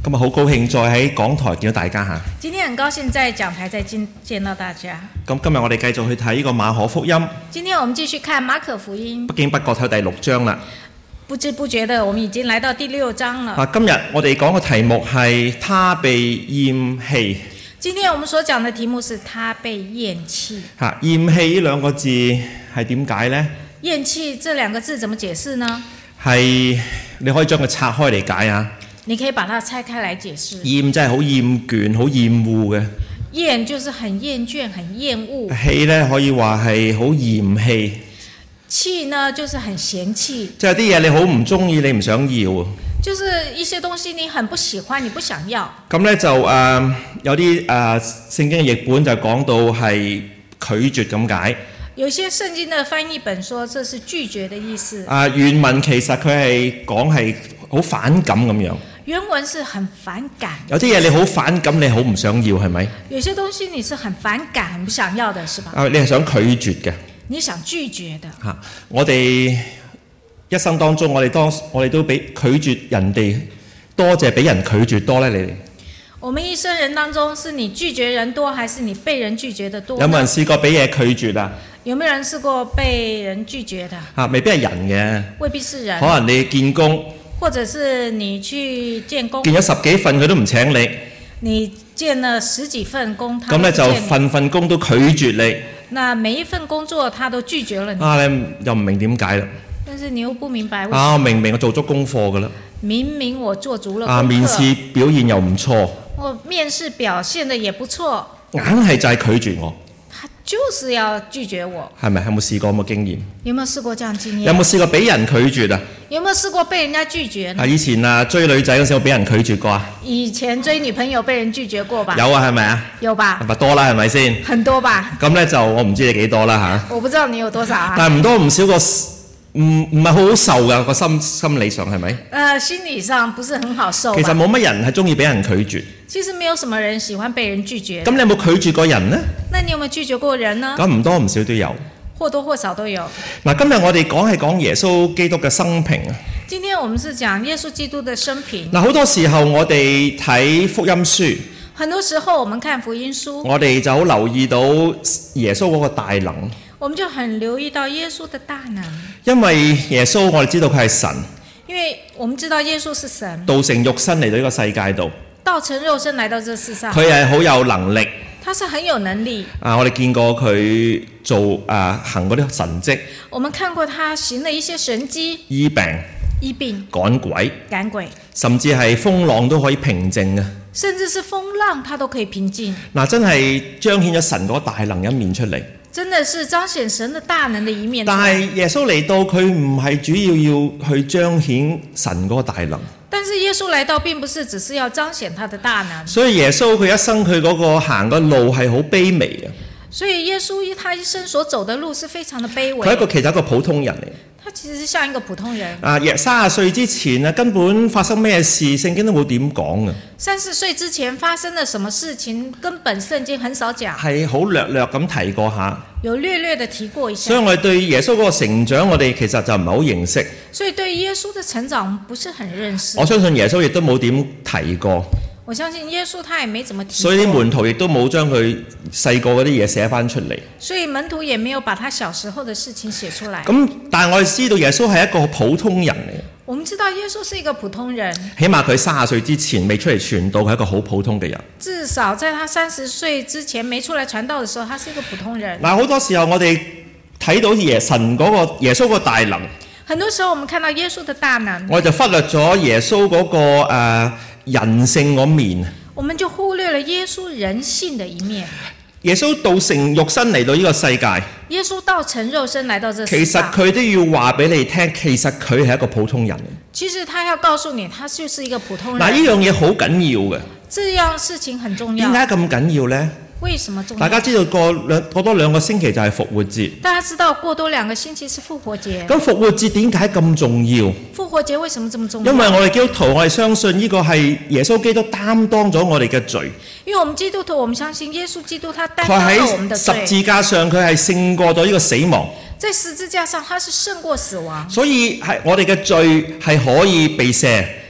今日好高興再喺講台見到大家嚇。 今天很高興在講台再見到大家。 咁今日我哋繼續去睇呢個馬可福音。 今天我們繼續看馬可福音。 不經不覺睇第6章啦。 不知不覺的，我們已經來到第6章了。 今日我哋講嘅題目係他被厭棄。 今天我們所講的題目是他被厭棄。 厭棄呢兩個字係點解呢？ 厭棄這兩個字怎麼解釋呢？ 係你可以將佢拆開嚟解啊。 你可以把它拆開來解釋。 厭真係好厭倦、好厭惡嘅。 厭就是很厭倦、很厭惡。 棄呢可以話係好嫌棄。 棄呢就是很嫌棄。 即係啲嘢你好唔中意，你唔想要。 就是一些東西你很不喜歡，你不想要。 咁呢就有啲聖經嘅譯本就講到係拒絕咁解。 有些聖經的翻譯本說這是拒絕的意思。 原文其實佢係講係好反感咁樣。 原文是很反感。 有啲嘢你好反感，你好唔想要係咪？ 有些東西你是很反感、很不想要的，是吧？ 你係想拒絕嘅。 你想拒絕的。 我哋一生當中，我哋都俾拒絕人哋多，謝俾人拒絕多呢？你哋？ 我們一生人當中，是你拒絕人多，還是你被人拒絕的多？ 有冇人試過俾嘢拒絕啊？ 有沒有人試過被人拒絕的？ 未必係人嘅。 未必是人。 可能你見工。 或者是你去見工， 見咗10幾份佢都唔請你， 你見了10幾份工， 咁咧就份工都拒絕你。 那每一份工作他都拒絕了你。 你又唔明點解啦？ 但是你又不明白為什麼？ 明明我做足功課噶啦。 明明我做足了功課。 面試表現又唔錯。 我面試表現得也不錯。 硬係就係拒絕我。 他就是要拒絕我。 係咪？有冇試過咁嘅經驗？ 有沒有試過這樣經驗？ 有冇試過俾人拒絕啊？ 有沒有試過被人家拒絕呢？ 以前追女仔嗰時候俾人拒絕過啊？ 以前追女朋友被人拒絕過吧？ 有啊，係咪啊？ 有吧？ 咪多啦，係咪先？ 很多吧？ 咁咧就我唔知你幾多啦嚇。 我不知道你有多少啊？ 但係唔多唔少個唔係好好受㗎，個心理上係咪？ 心理上不是很好受。 其實冇乜人係中意俾人拒絕。 其實沒有什麼人喜歡被人拒絕。 咁你有冇拒絕過人呢？ 那你有沒有拒絕過人呢？ 咁唔多唔少都有。 或多或少都有。 今日我哋講耶穌基督嘅生平啊。 今天我們是講耶穌基督的生平。 好多時候我哋睇福音書。 很多時候我們看福音書。 我哋就好留意到耶穌嗰個大能。 我們就很留意到耶穌的大能。 因為耶穌我哋知道佢係神。 因為我們知道耶穌是神。 道成肉身嚟到呢個世界度。 道成肉身來到這世上。 佢係好有能力。 他是很有能力。 我哋見過佢做行嗰啲神蹟。 我們看過他行了一些神蹟。 醫病。趕鬼。甚至係風浪都可以平靜嘅。 甚至是風浪他都可以平靜。 真係彰顯咗神嗰個大能一面出嚟。 真的是彰顯神的大能的一面。 但係耶穌嚟到，佢唔係主要去彰顯神嗰個大能。 但是耶穌來到並不是只是要彰顯他的大能。 所以耶穌佢一生佢嗰個行嘅路係好卑微嘅。 所以耶穌他一生所走的路是非常的卑微。 佢其實一個普通人嚟。 他其實像一個普通人。 30歲之前根本發生咩事，聖經都冇點講嘅。 30歲之前發生了什麼事情，根本聖經很少講。 係好略略咁提過下。 有略略的提過一下。 所以我哋對耶穌嗰個成長，我哋其實就唔係好認識。 所以對耶穌的成長不是很認識。 我相信耶穌亦都冇點提過。 我相信耶穌他也沒怎麼提過。 所以啲門徒亦都冇將佢細個嗰啲嘢寫翻出嚟。 所以門徒也沒有把他小時候的事情寫出來。 但係我哋知道耶穌係一個普通人嚟。 我們知道耶穌是一個普通人。 起碼佢30歲之前未出嚟傳道，係一個好普通嘅人。 至少在他30歲之前沒出來傳道的時候，他是一個普通人。 好多時候我哋睇到神嗰個耶穌個大能。 很多時候我們看到耶穌的大能， 我哋就忽略咗耶穌嗰個人性嗰面。 我們就忽略了耶穌人性的一面。 耶穌道成肉身嚟到呢個世界。 耶穌道成肉身來到這世上。 其實佢都要話俾你聽，其實佢係一個普通人。 其實他要告訴你，他就是一個普通人。 呢樣嘢好緊要嘅。 這樣事情很重要。 點解咁緊要呢？ 為什麼重要？ 大家知道過多2個星期就係復活節。 大家知道過多2個星期是復活節。 咁復活節點解咁重要？ 復活節為什麼這麼重要？ 因為我哋基督徒，我哋相信呢個係耶穌基督擔當咗我哋嘅罪。 因為我們基督徒，我們相信耶穌基督他擔當了我們的罪。 佢喺十字架上，佢係勝過咗呢個死亡。 在十字架上，他是勝過死亡。 所以係我哋嘅罪係可以被赦。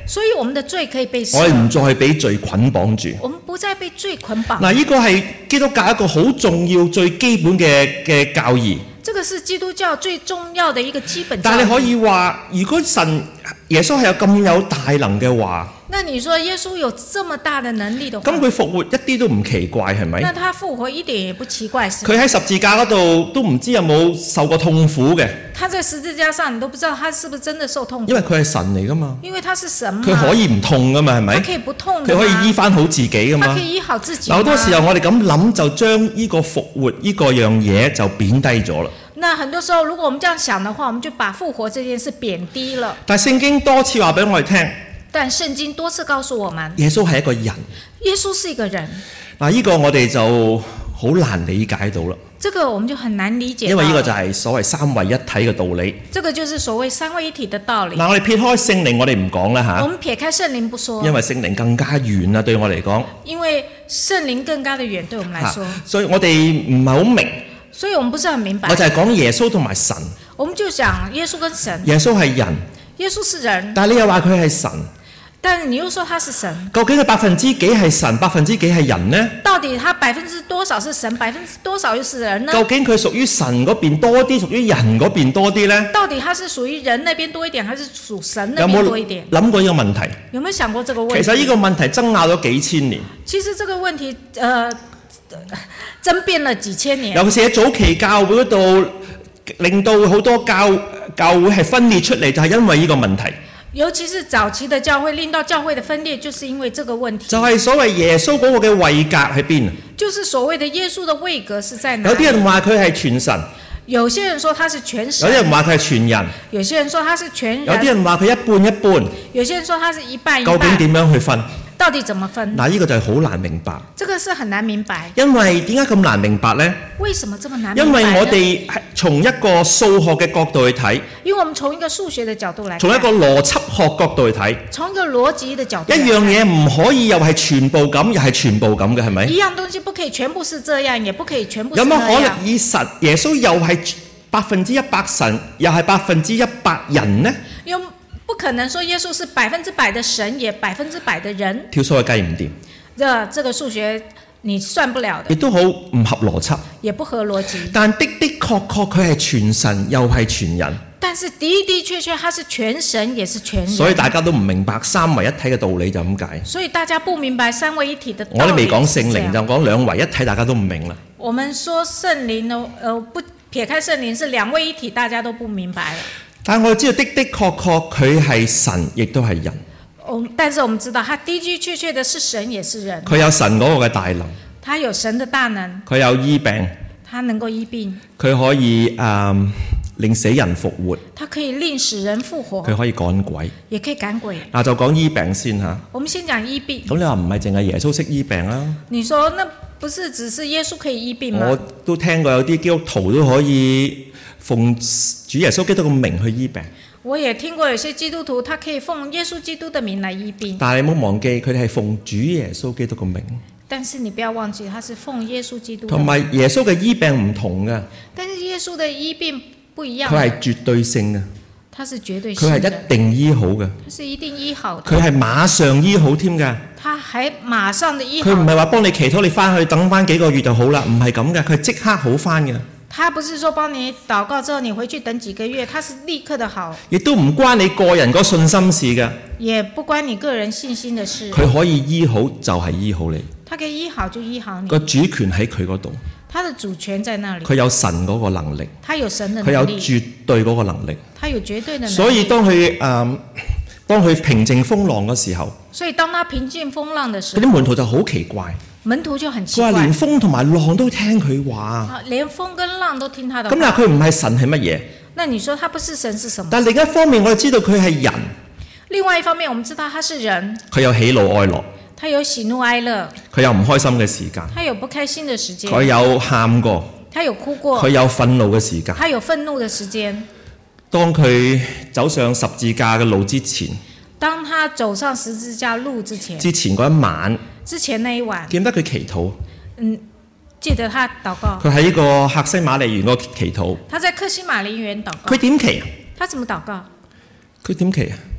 所以我們的罪可以被赦， 我哋唔再係俾罪捆綁住。 我們不再被罪捆綁。 嗱，呢個係基督教一個好重要、最基本嘅教義。 這個是基督教最重要的一個基本教義。 但係你可以話，如果耶穌係有咁有大能嘅話， 那你說耶穌有這麼大的能力的話， 咁佢復活一啲都唔奇怪，係咪？ 那他復活一點也不奇怪，是。 佢喺十字架嗰度都唔知有冇受過痛苦嘅。 他在十字架上，你都不知道他是不是真的受痛苦。 因為佢係神嚟噶嘛。 因為他是神嘛。 佢可以唔痛噶嘛，係咪？ 他可以不痛的。 佢可以醫翻好自己噶嘛。 他可以醫好自己。 好多時候我哋咁諗，就將呢個復活呢個樣嘢就貶低咗啦。 那很多時候，如果我們這樣想的話，我們就把復活這件事貶低了。 但聖經多次話俾我哋聽， 但聖經多次告訴我們， 耶穌係一個人。 耶穌是一個人。 嗱，呢個我哋就好難理解到啦。 這個我們就很難理解。 因為呢個就係所謂三位一體嘅道理。 這個就是所謂三位一體的道理。 嗱，我哋撇開聖靈，我哋唔講啦嚇。 我們撇開聖靈不說。 因為聖靈更加遠啊，對我嚟講。 因為聖靈更加的遠，對我們來說。 所以我哋唔係好明。 所以我們不是很明白。 我就係講耶穌同埋神。 我們就講耶穌跟神。 耶穌係人。 耶穌是人。 但係你又話佢係神。 但你又說他是神。 究竟佢百分之幾係神，百分之幾係人呢？ 到底他多少是神，多少又是人呢？ 究竟佢屬於神嗰邊多啲，屬於人嗰邊多啲呢？ 到底他是屬於人那邊多一點，還是屬神那邊多一點？ 有冇諗過呢個問題？ 有沒有想過這個問題？ 其實呢個問題爭拗咗幾千年。 其實這個問題爭辯了幾千年。 尤其是喺早期教會嗰度，令到好多教會係分裂出嚟，就係因為呢個問題。 尤其是早期的教會，令到教會的分裂，就是因為這個問題。 就係所謂耶穌嗰個嘅位格喺邊？ 就是所謂的耶穌的位格是在哪裡？ 有啲人話佢係全神， 有些人說他是全神， 有啲人話佢係全人， 有些人說他是全人， 有啲人話佢一半一半， 有些人說他是一半一半。 究竟點樣去分？ 到底怎麼分？ 嗱，呢個就係好難明白。 這個是很難明白。 因為點解咁難明白呢？ 為什麼這麼難明白？ 因為我哋係從一個數學嘅角度去睇， 因為我們從一個數學的角度來看， 從一個邏輯學角度去睇， 從一個邏輯的角度， 一樣嘢唔可以又係全部咁，又係全部咁嘅，係咪？ 一樣東西不可以全部是這樣，也不可以全部是那樣。 有冇可能以神耶穌又係100%神，又係100%人呢？ 有不可能說耶穌是100%的神，也100%的人。 條數係計唔掂。 這個數學你算不了的。 亦都好唔合邏輯。 也不合邏輯。 但的確佢係全神又係全人。 但是的確他是全神也是全人。 所以大家都唔明白三位一體嘅道理就咁解。 所以大家不明白三位一體的道理。 我哋未講聖靈就講兩位一體，大家都唔明啦。 我們說聖靈呢，不撇開聖靈是兩位一體，大家都不明白了。 但係我知道的確佢係神，亦都係人。 但是我們知道，他的確的是神也是人。 佢有神嗰個嘅大能。 他有神的大能。 佢有醫病。 他能夠醫病。 佢可以令死人復活。 他可以令使人復活。 佢可以趕鬼。 也可以趕鬼。 嗱，就講醫病先嚇。 我們先講醫病。 咁你話唔係淨係耶穌識醫病啦？ 你說那不是只是耶穌可以醫病嗎？ 我都聽過有啲基督徒都可以奉主耶穌基督嘅名去醫病。 我也聽過有些基督徒，他可以奉耶穌基督的名來醫病。 但係你唔好忘記，佢哋係奉主耶穌基督嘅名。 但是你不要忘記，他是奉耶穌基督。 同埋耶穌嘅醫病唔同嘅。 但是耶穌的醫病不一樣。 佢係絕對性嘅。 他是絕對性的。 佢係一定醫好嘅。 他是一定醫好的。 佢係馬上醫好添㗎。 他還馬上的醫好。 佢唔係話幫你祈禱，你翻去等翻幾個月就好啦，唔係咁嘅，佢係即刻好翻嘅。 他不是說幫你禱告之後你回去等幾個月，他是立刻的好。 亦都唔關你個人嗰信心事嘅。 也不關你個人信心的事。 佢可以醫好就係醫好你。 他可以醫好就醫好你。 個主權喺佢嗰度。 他的主權在那裡。 佢有神嗰個能力。 他有神的能力。 佢有絕對嗰個能力。 他有絕對的能力。 所以當佢平靜風浪嘅時候。 所以當他平靜風浪的時候。 嗰啲門徒就好奇怪。 門徒就很奇怪。 佢話連風同埋浪都聽佢話。 連風跟浪都聽他的話。 咁嗱，佢唔係神係乜嘢？ 那你說他不是神是什麼？ 但另一方面，我哋知道佢係人。 另外一方面，我們知道他是人。 佢有喜怒哀樂。 他有喜怒哀樂。 佢有唔開心嘅時間。 他有不開心的時間。 佢有喊過。 他有哭過。 佢有憤怒嘅時間。 他有憤怒的時間。 當佢走上十字架嘅路之前。 當他走上十字架路之前。 之前嗰一晚。 之前那一晚。 記得佢祈禱。 記得他禱告。 佢喺呢個客西馬尼園嗰祈禱。 他在客西馬尼園禱告。 佢點祈啊？ 他怎麼禱告？ 佢點祈啊？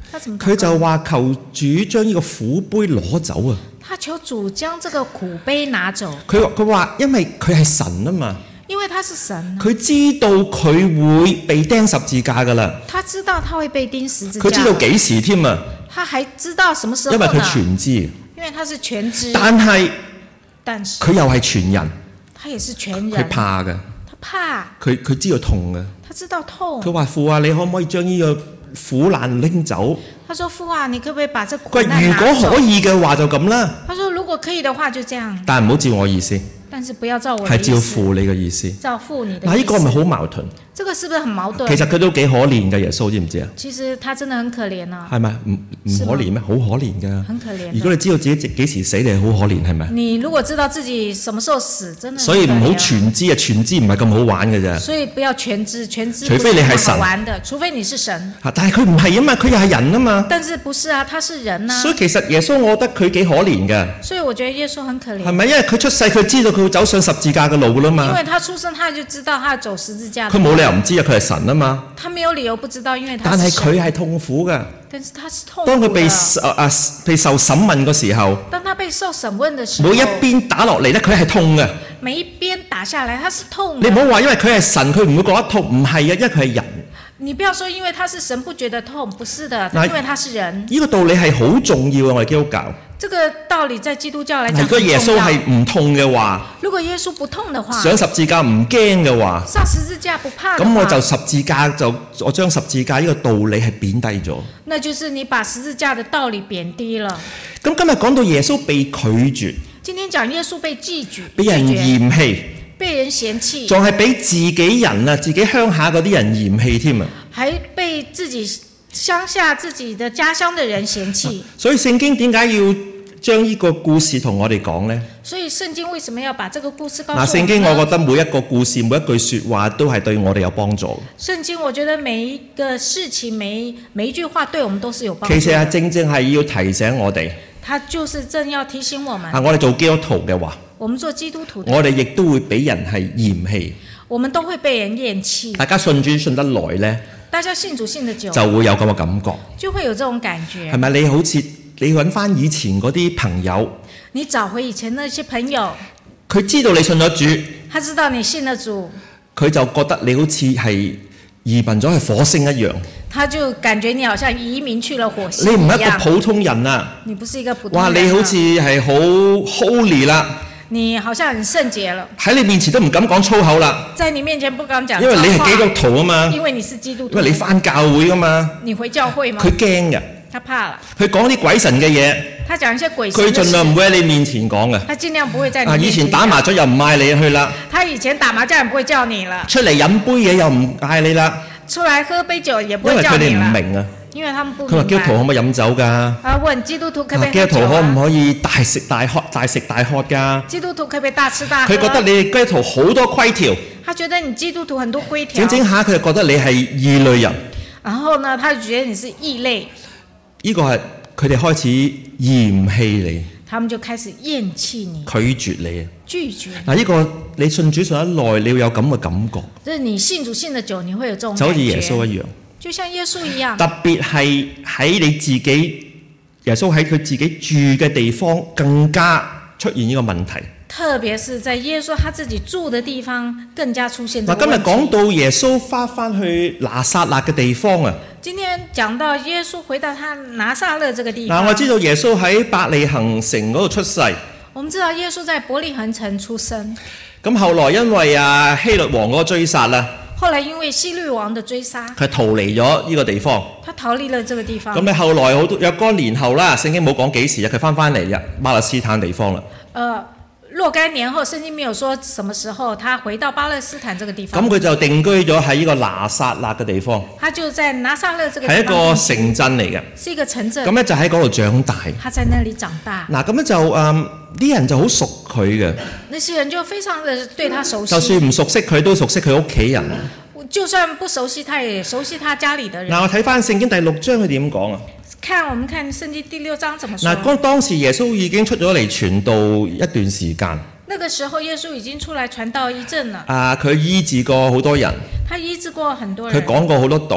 他怎麼禱告？ 佢就話求主將呢個苦杯攞走啊！ 他求主將這個苦杯拿走。 佢話因為佢係神啊嘛， 因為他是神啊， 佢知道佢會被釘十字架噶啦， 他知道他會被釘十字架， 佢知道幾時添啊？ 他還知道什麼時候呢？ 因為佢全知， 因為他是全知， 但係佢又係全人， 他也是全人， 佢怕嘅， 他怕， 佢知道痛嘅， 他知道痛。 佢話父啊，你可唔可以將呢個苦難拎走？ 他說父啊，你可不可以把這苦佢話如難拿走？ 果可以嘅話就咁啦， 他說如果可以的話就這樣， 但係唔好照我意思， 但是不要照我的係意思， 照父你嘅意思。 照父你的意思。 嗱，呢個咪好矛盾？ 這個是不是很矛盾？ 其實佢都幾可憐嘅，耶穌知唔知啊？ 其實他真的很可憐啊。 係咪？唔可憐咩？好可憐㗎。 很可憐。 如果你知道自己幾時死，你係好可憐，係咪？ 你如果知道自己什麼時候死，真的很可憐。 所以唔好全知啊！全知唔係咁好玩嘅啫。 所以不要全知，全知除非你係神， 好玩的，除非你是神。 但係佢唔係啊嘛，佢又係人啊嘛。 但是不是啊？他是人啊。 所以其實耶穌，我覺得佢幾可憐嘅。 所以我覺得耶穌很可憐。 係咪？因為佢出世，佢知道佢會走上十字架嘅路啦嘛。 因為他出生，他就知道他要走十字架。 佢冇理由唔知啊！佢係神啊嘛。 他沒有理由不知道，因為他但係是神。 佢係痛苦嘅。 但是他是痛苦的。 當佢被受審問嘅時候， 當他被受審問的時候， 每一邊打落嚟咧，佢係痛嘅。 每一邊打下來，他是痛的。 你唔好話，因為佢係神，佢唔會覺得痛，唔係啊，因為佢係人。 你不要說因為他是神不覺得痛，不是的，因為他是人。 呢個道理係好重要嘅，我哋基督教。 這個道理在基督教來講， 如果耶穌係唔痛嘅話， 如果耶穌不痛的話， 上十字架唔驚嘅話， 上十字架不怕， 咁我就十字架我將十字架呢個道理係貶低咗。 那就是你把十字架的道理貶低了。 咁今日講到耶穌被拒絕， 今天講耶穌被拒絕， 俾人嫌棄， 被人嫌棄， 仲係俾自己人啊，自己鄉下嗰啲人嫌棄添啊， 還被自己鄉下自己的家鄉的人嫌棄。 所以聖經點解要將呢個故事同我哋講呢？ 所以聖經為什麼要把這個故事告訴我們呢？ 聖經我覺得每一個故事每一句說話都係對我哋有幫助。 聖經我覺得每一個事情每一句話對我們都是有幫助。 其實係正正係要提醒我哋， 他就是正要提醒我們。 我哋做基督徒嘅話， 我們做基督徒的， 我哋亦都會俾人係嫌棄。 我們都會被人厭棄。 大家信主信得耐呢， 大家信主信得久， 就會有咁嘅感覺， 就會有這種感覺。 係咪？你好似你揾翻以前嗰啲朋友， 你找回以前那些朋友， 佢知道你信咗主， 他知道你信了主， 佢就覺得你好似係移民咗去火星一樣。 他就感覺你好像移民去了火星一樣。 你唔係一個普通人啊！ 你不是一個普通人啊。 哇！你好似係好 holy 啦， 你好像很聖潔了， 喺你面前都唔敢講粗口啦， 在你面前不敢講， 因為你係基督徒啊嘛， 因為你是基督徒， 因為你返教會噶嘛， 你回教會嗎？ 佢驚嘅， 他怕了， 佢講啲鬼神嘅嘢， 他講一些鬼神佢的事， 盡量唔會喺你面前講嘅。 他盡量不會在你面前講。 以前打麻雀又唔嗌你去啦， 他以前打麻將也不會叫你了， 出嚟飲杯嘢又唔嗌你啦， 出來喝杯酒也不因為佢哋唔會叫你了， 明啊。 因為他們不明佢話基督徒可唔可以飲酒㗎？ 啊，問基督徒可不可以基督徒喝酒啊？ 可唔可以大食大喝㗎？ 基督徒可不可以大吃大喝？ 佢覺得你哋基督徒好多規條， 他覺得你基督徒很多規條， 整下佢就覺得你係異類人。 然後呢，他就覺得你是異類， 呢個係佢哋開始嫌棄你， 他們就開始厭棄你， 拒絕你。 拒絕你。 嗱，呢個你信主信得耐，你要有咁嘅感覺， 就是你信主信得久，你會有這種感覺， 就好似耶穌一樣。 就像耶穌一樣。 特別係喺你自己，耶穌喺佢自己住嘅地方更加出現呢個問題。 特別是在耶穌他自己住的地方，更加出現這個問題。 嗱，今日講到耶穌翻去拿撒勒嘅地方啊。 今天講到耶穌回到他拿撒勒這個地方。 嗱，我知道耶穌喺伯利恆城嗰度出世。 我們知道耶穌在伯利恆城出生。 咁後來因為希律王嗰個追殺啦。 後來因為希律王的追殺， 佢逃離咗呢個地方。 他逃離了這個地方。 咁你後來好多若干年後啦，聖經冇講幾時啊，佢翻嚟巴勒斯坦地方啦。 若干年後，聖經沒有說什麼時候他回到巴勒斯坦這個地方。 咁佢就定居咗喺呢個拿撒勒嘅地方。 他就在拿撒勒這個地方。 係一個城鎮嚟嘅。 是一個城鎮。 咁咧就喺嗰度長大。 他在那裡長大。 嗱，咁咧就啲人就好熟佢嘅。 那些人就非常的對他熟悉。 就算唔熟悉佢，都熟悉佢屋企人。 就算不熟悉，他也熟悉他家裡的人。 嗱，我睇翻聖經第6章佢點講啊？ 我們看聖經第6章怎麼說？ 嗱，當時耶穌已經出咗嚟傳道一段時間。 那個時候耶穌已經出來傳道一陣了。 佢醫治過好多人。 他醫治過很多人。 佢講過好多道。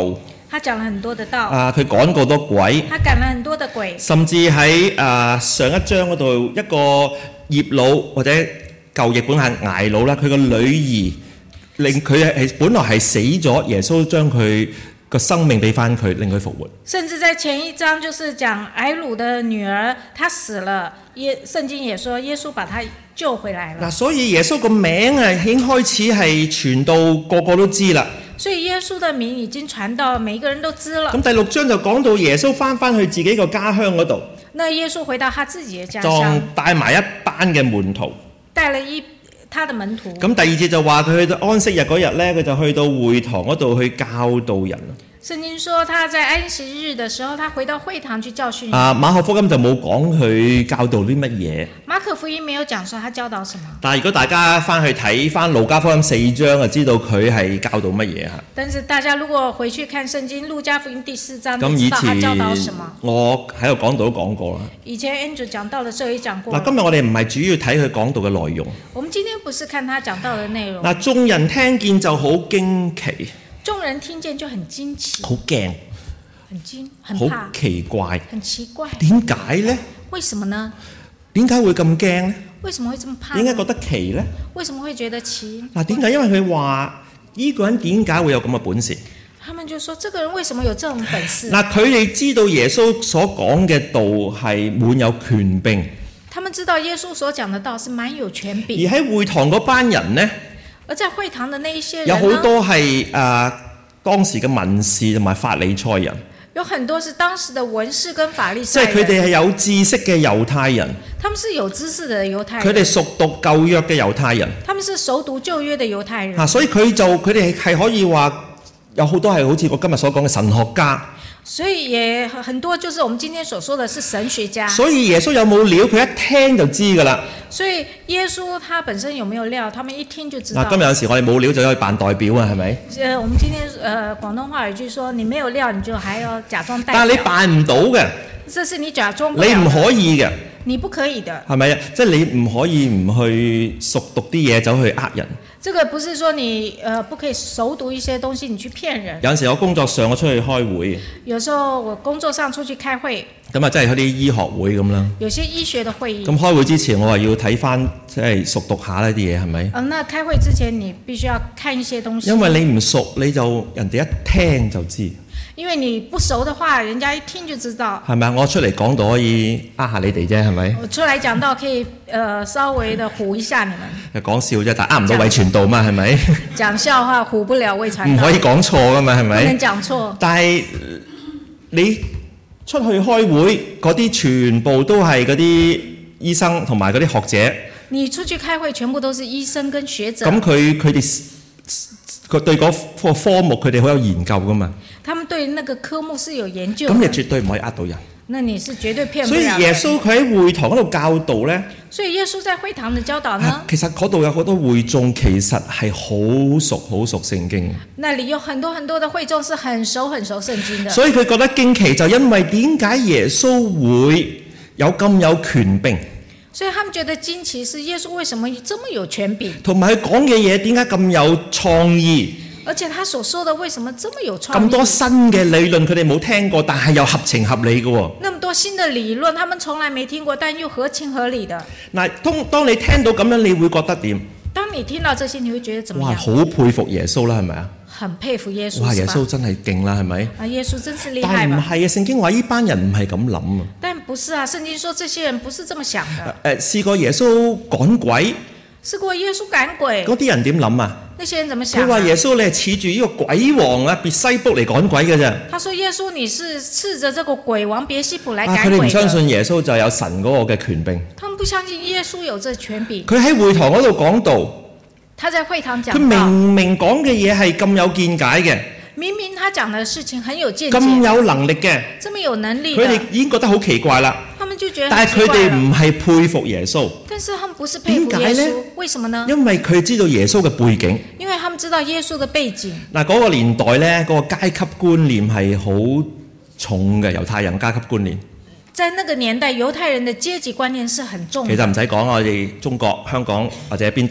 他講了很多的道， 佢趕過多鬼， 他趕了很多的鬼， 甚至喺上一章嗰度一個葉老或者舊譯本係睚魯啦，佢個女兒令佢係本來係死咗，耶穌將佢個生命俾翻佢，令佢復活。 甚至在前一章就是講睚魯的女兒，她死了，聖經也說耶穌把她救回來了。 所以耶穌個名已經開始係傳到個個都知啦。 所以耶穌的名已經傳到每一個人都知了。 咁第6章就講到耶穌翻去自己個家鄉嗰度， 那耶穌回到他自己的家就鄉， 帶埋一班嘅門徒。 帶了他的門徒。 咁第2節就話佢去到安息日嗰日呢，佢就去到會堂嗰度去教導人。 聖經說他在安息日的時候，他回到會堂去教訓人。 馬可福音就冇講佢教導啲乜嘢。 馬可福音沒有講說他教導什麼。 但係如果大家翻去睇翻路加福音4章，就知道佢係教導乜嘢嚇。 但是大家如果回去看聖經路加福音第4章，就知道他教導什麼。 我喺度講道都講過啦。 以前 Andrew 講道的時候也講過。 嗱，今日我哋唔係主要睇佢講道嘅內容。 我們今天不是看他講道的內容。 嗱，眾人聽見就好驚奇。 眾人聽見就很驚奇。 好驚。 很驚，很怕， 好奇怪， 很奇怪。 點解呢？ 為什麼呢？ 點解會咁驚呢？ 為什麼會這麼怕？ 點解覺得奇呢？ 為什麼會覺得奇？ 嗱，點解？因為佢話呢個人點解會有咁嘅本事？ 他們就說：這個人為什麼有這種本事？ 嗱，佢哋知道耶穌所講嘅道係滿有權柄。 他們知道耶穌所講的道是滿有權柄。 而喺會堂嗰班人呢？ 而在會堂的那一些人有好多係當時嘅文士同埋法利賽人。 有很多是當時的文士跟法利賽人， 即係佢哋係有知識嘅猶太人。 他們是有知識的猶太人。 佢哋熟讀舊約嘅猶太人。 他們是熟讀舊約的猶太人。 所以佢哋係可以話有好多係好似我今日所講嘅神學家。 所以也很多就是我們今天所說的是神學家。 所以耶穌有冇料，佢一聽就知㗎啦。 所以耶穌他本身有沒有料，他們一聽就知道。 今日有時我哋冇料就可以扮代表啊，係咪？ 我們今天廣東話有句說，你沒有料，你就還要假裝代表。 但係你扮唔到嘅。 這是你假裝不了的。 你唔可以嘅。 你不可以的。 係咪啊？即係你唔可以唔去熟讀啲嘢走去呃人。 這個不是說你不可以熟讀一些東西，你去騙人。 有陣時我工作上我出去開會。 有時候我工作上出去開會。 咁啊，即係嗰啲醫學會咁啦。 有些醫學的會議。 咁開會之前我話要睇翻，即係熟讀下呢啲嘢係咪？ 那開會之前你必須要看一些東西。 因為你唔熟，你就人哋一聽就知。 因為你不熟的話，人家一聽就知道。係咪？我出嚟講道可以呃下你哋啫，係咪？ 我出來講道可以稍微的唬一下你們。 講笑啫，但呃唔到衛傳道嘛，係咪？ 講笑話唬不了衛傳道。 唔可以講錯噶嘛，係咪？ 不能講錯。但係你出去開會嗰啲全部都係嗰啲醫生同埋嗰啲學者。 你出去開會全部都是醫生跟學者。 咁佢對嗰個科目佢哋好有研究噶嘛。 他們對那個科目是有研究的。 咁你絕對唔可以呃到人。 那你是絕對騙不了。 所以耶穌佢喺會堂嗰度教導呢。 所以耶穌在會堂的教導呢？ 其實嗰度有好多會眾其實係好熟聖經。 那裡有很多很多的會眾是很熟聖經的。 所以佢覺得驚奇，就因為點解耶穌會有咁有權柄？ 所以他們覺得驚奇是耶穌為什麼這麼有權柄？ 同埋佢講嘅嘢點解咁有創意？ 而且他所說的為什麼這麼有創意？ 咁多新嘅理論佢哋冇聽過，但係又合情合理嘅喎。 那麼多新的理論，他們從來沒聽過，但又合情合理的。 嗱，當你聽到咁樣，你會覺得點？ 當你聽到這些，你會覺得怎麼樣？ 哇，好佩服耶穌啦，係咪啊？ 很佩服耶穌。 哇，耶穌真係勁啦，係咪？ 啊，耶穌真是厲害吧？ 但唔係啊，聖經話呢班人唔係咁諗啊。 但不是啊，聖經說這些人不是這麼想的。 試過耶穌趕鬼。 試過耶穌趕鬼。 嗰啲人點諗啊？ 那些人怎麼想？ 佢話耶穌你係恃住呢個鬼王啊，別西卜嚟趕鬼嘅啫。 他說耶穌你是恃着這個鬼王別西卜來趕鬼的。 佢哋唔相信耶穌就有神嗰個嘅權柄。 他們不相信耶穌有這權柄。 佢喺會堂嗰度講道。 他在會堂講道。 佢明明講嘅嘢係咁有見解嘅。 明明他講的事情很有見解。 咁有能力嘅。 這麼有能力。 佢哋已經覺得好奇怪啦。 他們就覺得。 但係佢哋唔係佩服耶穌。 但是他們不是佩服耶穌。為什麼呢？ 因為佢知道耶穌嘅背景。 因為他們知道耶穌的背景。 嗱，嗰個年代呢，嗰個階級觀念係好重嘅，猶太人階級觀念。 在那個年代，猶太人的階級觀念是很重的。 其實唔使講，我哋中國、香港或者邊度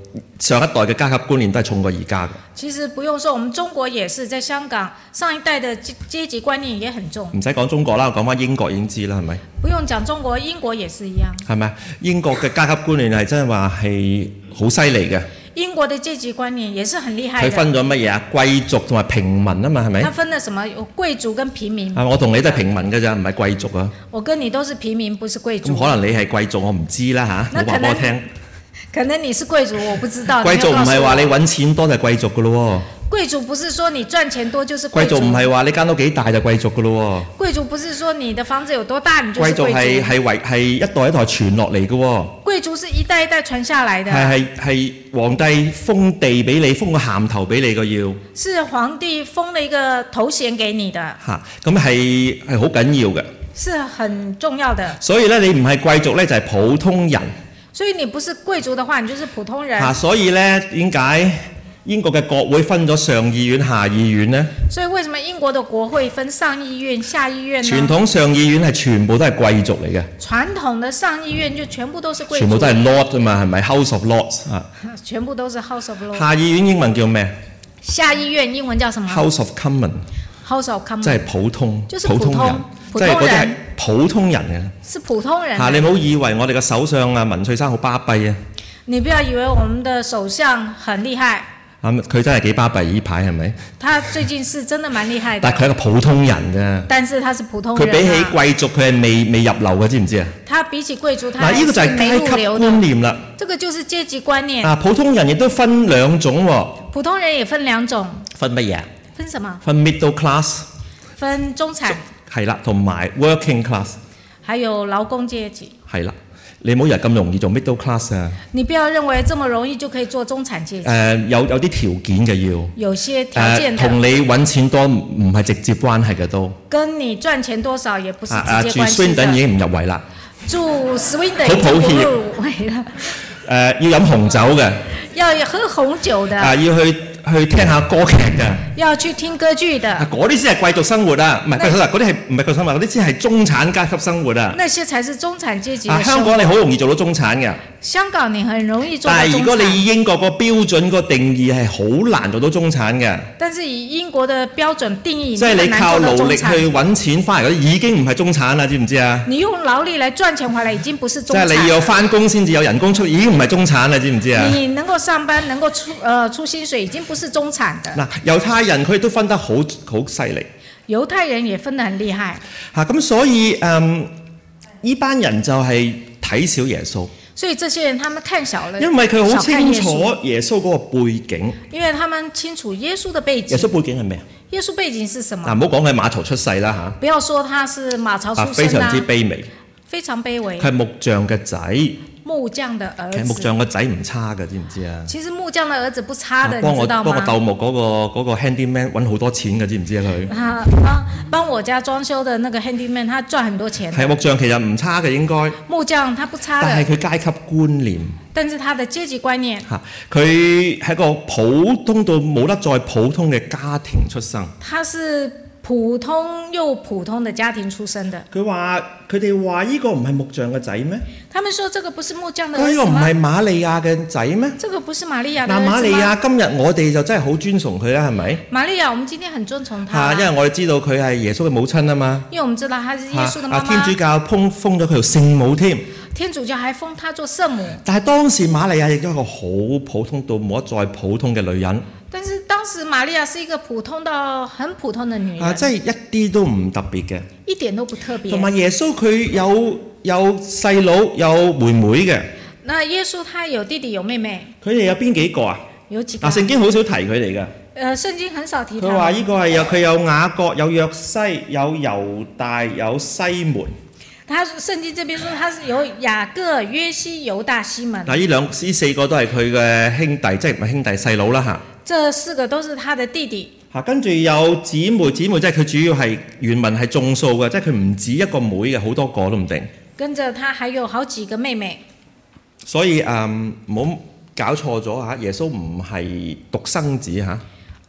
上一代嘅階級觀念都係重過而家嘅。 其實不用說，我們中國也是，在香港上一代的階級觀念也很重。 唔使講中國啦，我講翻英國已經知啦，係咪？ 不用講中國，英國也是一樣。 係咪？英國嘅階級觀念係真係話係好犀利嘅。 英國的階級觀念也是很厲害佢的。 分咗乜嘢啊？貴族同埋平民啊嘛，係咪？ 他分了什麼？有貴族跟平民。 我同你都係平民嘅咋，唔係貴族啊。 我跟你都是平民，不是貴族。 咁可能你係貴族，我唔知啦嚇，冇話俾我聽。 可能你是貴族，我不知道。 貴族唔係話你揾錢多就係貴族嘅咯喎。貴族不是說你賺錢多就是貴族。 貴族唔係話你間屋幾大就貴族嘅咯喎。貴族不是說你的房子有多大你就是貴族。 貴族係一代一代傳落嚟嘅喎。 貴族是一代一代傳下來的。 係皇帝封地俾你，封個銜頭俾你個要。 是皇帝封了一個頭銜給你的。 嚇，咁係好緊要嘅。 是很重要的。 所以咧，你唔係貴族咧，就係普通人。 所以你不是貴族的話，你就是普通人。 所以咧，點解英國嘅國會分咗上議院、下議院呢？ 所以為什麼英國的國會分上議院、下議院呢？ 傳統上議院係全部都係貴族嚟嘅。 傳統的上議院就全部都是貴族。 全部都係 Lord 啊嘛，係咪 House of Lords 啊？ 全部都是 House of Lords。 下議院英文叫咩？ 下議院英文叫什麼 ？House of Commons。House of Commons。 即係普通。 就是普通人。 即係嗰啲係普通人嘅。 是普通人。 你唔好以為我哋嘅首相啊文翠珊好巴閉啊！ 你不要以為我們的首相很厲害。 佢真係幾巴閉呢排係咪？ 他最近是真的蠻厲害的。 但係佢係一個普通人啫。 但是他是普通人。 佢比起貴族，佢係未入流嘅，知唔知啊？ 他比起貴族，他係呢個就係階級觀念啦。 這個就是階級觀念。 普通人亦都分兩種喎。 普通人也分兩種。 分乜嘢？ 分什麼？ 分 middle class。 分中產。 係啦，同埋 working class。 還有勞工階級。 係啦。你唔好以為咁容易做 middle class 啊！ 你不要認為這麼容易就可以做中產階級。 有啲條件嘅要。 有些條件的。 同你揾錢多唔係直接關係嘅都。 跟你賺錢多少也不是直接關係的。 住 Swindon 已經唔入圍啦。 住 Swindon 已經唔入圍啦。 要飲紅酒嘅。 要喝紅酒的。 要去聽下歌劇嘅。 要去聽歌劇的。 嗰啲先係貴族生活啊，唔係貴族，嗰啲係唔係貴族生活？嗰啲先係中產階級生活啊。 那些才是中產階級的生活。 香港你好容易做到中產嘅。 香港你很容易做到中產。 但係如果你以英國個標準個定義係好難做到中產嘅。 但是以英國的標準定義， 即係你靠勞力去揾錢翻嚟嗰啲已經唔係中產啦，知唔知啊？ 你用勞力來賺錢回來已經不是中產。 即係你要翻工先至有人工出，已經唔係中產啦，知唔知啊？ 你能夠上班，能夠出薪水，已經不是中產的。 嗱，猶太人佢都分得好犀利。 猶太人也分得很厲害。 咁所以呢班人就係睇小耶穌。 所以這些人他們看小了， 因為佢好清楚耶穌嗰個背景。 因為他們清楚耶穌的背景。 耶穌背景係咩啊？ 耶穌背景是什麼？ 唔好講佢係馬槽出世啦嚇。 不要說他是馬槽出生非常之卑微。 非常卑微。 佢係木匠嘅仔。 木匠的兒子。 其實木匠個仔唔差嘅，知唔知啊？ 其實木匠的兒子不差的，你知道嗎？ 幫我鬥木嗰個 handyman 揾好多錢嘅，知唔知啊佢？ 幫我家裝修的那個 handyman，他賺很多錢。 係木匠其實唔差嘅應該。 木匠他不差的。 但係佢階級觀念。 但是他的階級觀念。 佢係一個普通到冇得再普通嘅家庭出生。 他是普通又普通的家庭出生的。 佢哋話呢個唔係木匠嘅仔咩？ 他們說這個不是木匠的兒子嗎？ 呢個唔係瑪利亞嘅仔咩？ 這個不是瑪利亞的兒子嗎？ 瑪利亞今日我哋就真係好尊崇佢啦，係咪？ 瑪利亞，我們今天很尊崇他。 因為我哋知道佢係耶穌嘅母親啊嘛。 因為我們知道他是耶穌的媽媽。 天主教封咗佢做聖母添。 天主教還封她做聖母。 但係當時瑪利亞亦都係一個好普通到冇得再普通嘅女人。 但是當時瑪利亞是一個普通到很普通的女人。 即係一啲都唔特別嘅。 一點都不特別。 同埋耶穌佢有細佬有妹妹嘅。 那耶穌他有弟弟有妹妹。 佢哋有邊幾個啊？ 有幾個？ 聖經好少提佢哋㗎。 聖經很少提。 佢話呢個係佢有雅各、有約西、有猶大、有西門。 他聖經這邊說他是有雅各、約西、猶大、西門。 呢四個都係佢嘅兄弟，即係唔係兄弟細佬啦嚇。 這四個都是他的弟弟。 跟住有姊妹，即係佢主要係原文係眾數嘅，即係佢唔止一個妹嘅，好多個都唔定。 跟着他還有好幾個妹妹。 所以唔好搞錯咗嚇，耶穌唔係獨生子嚇。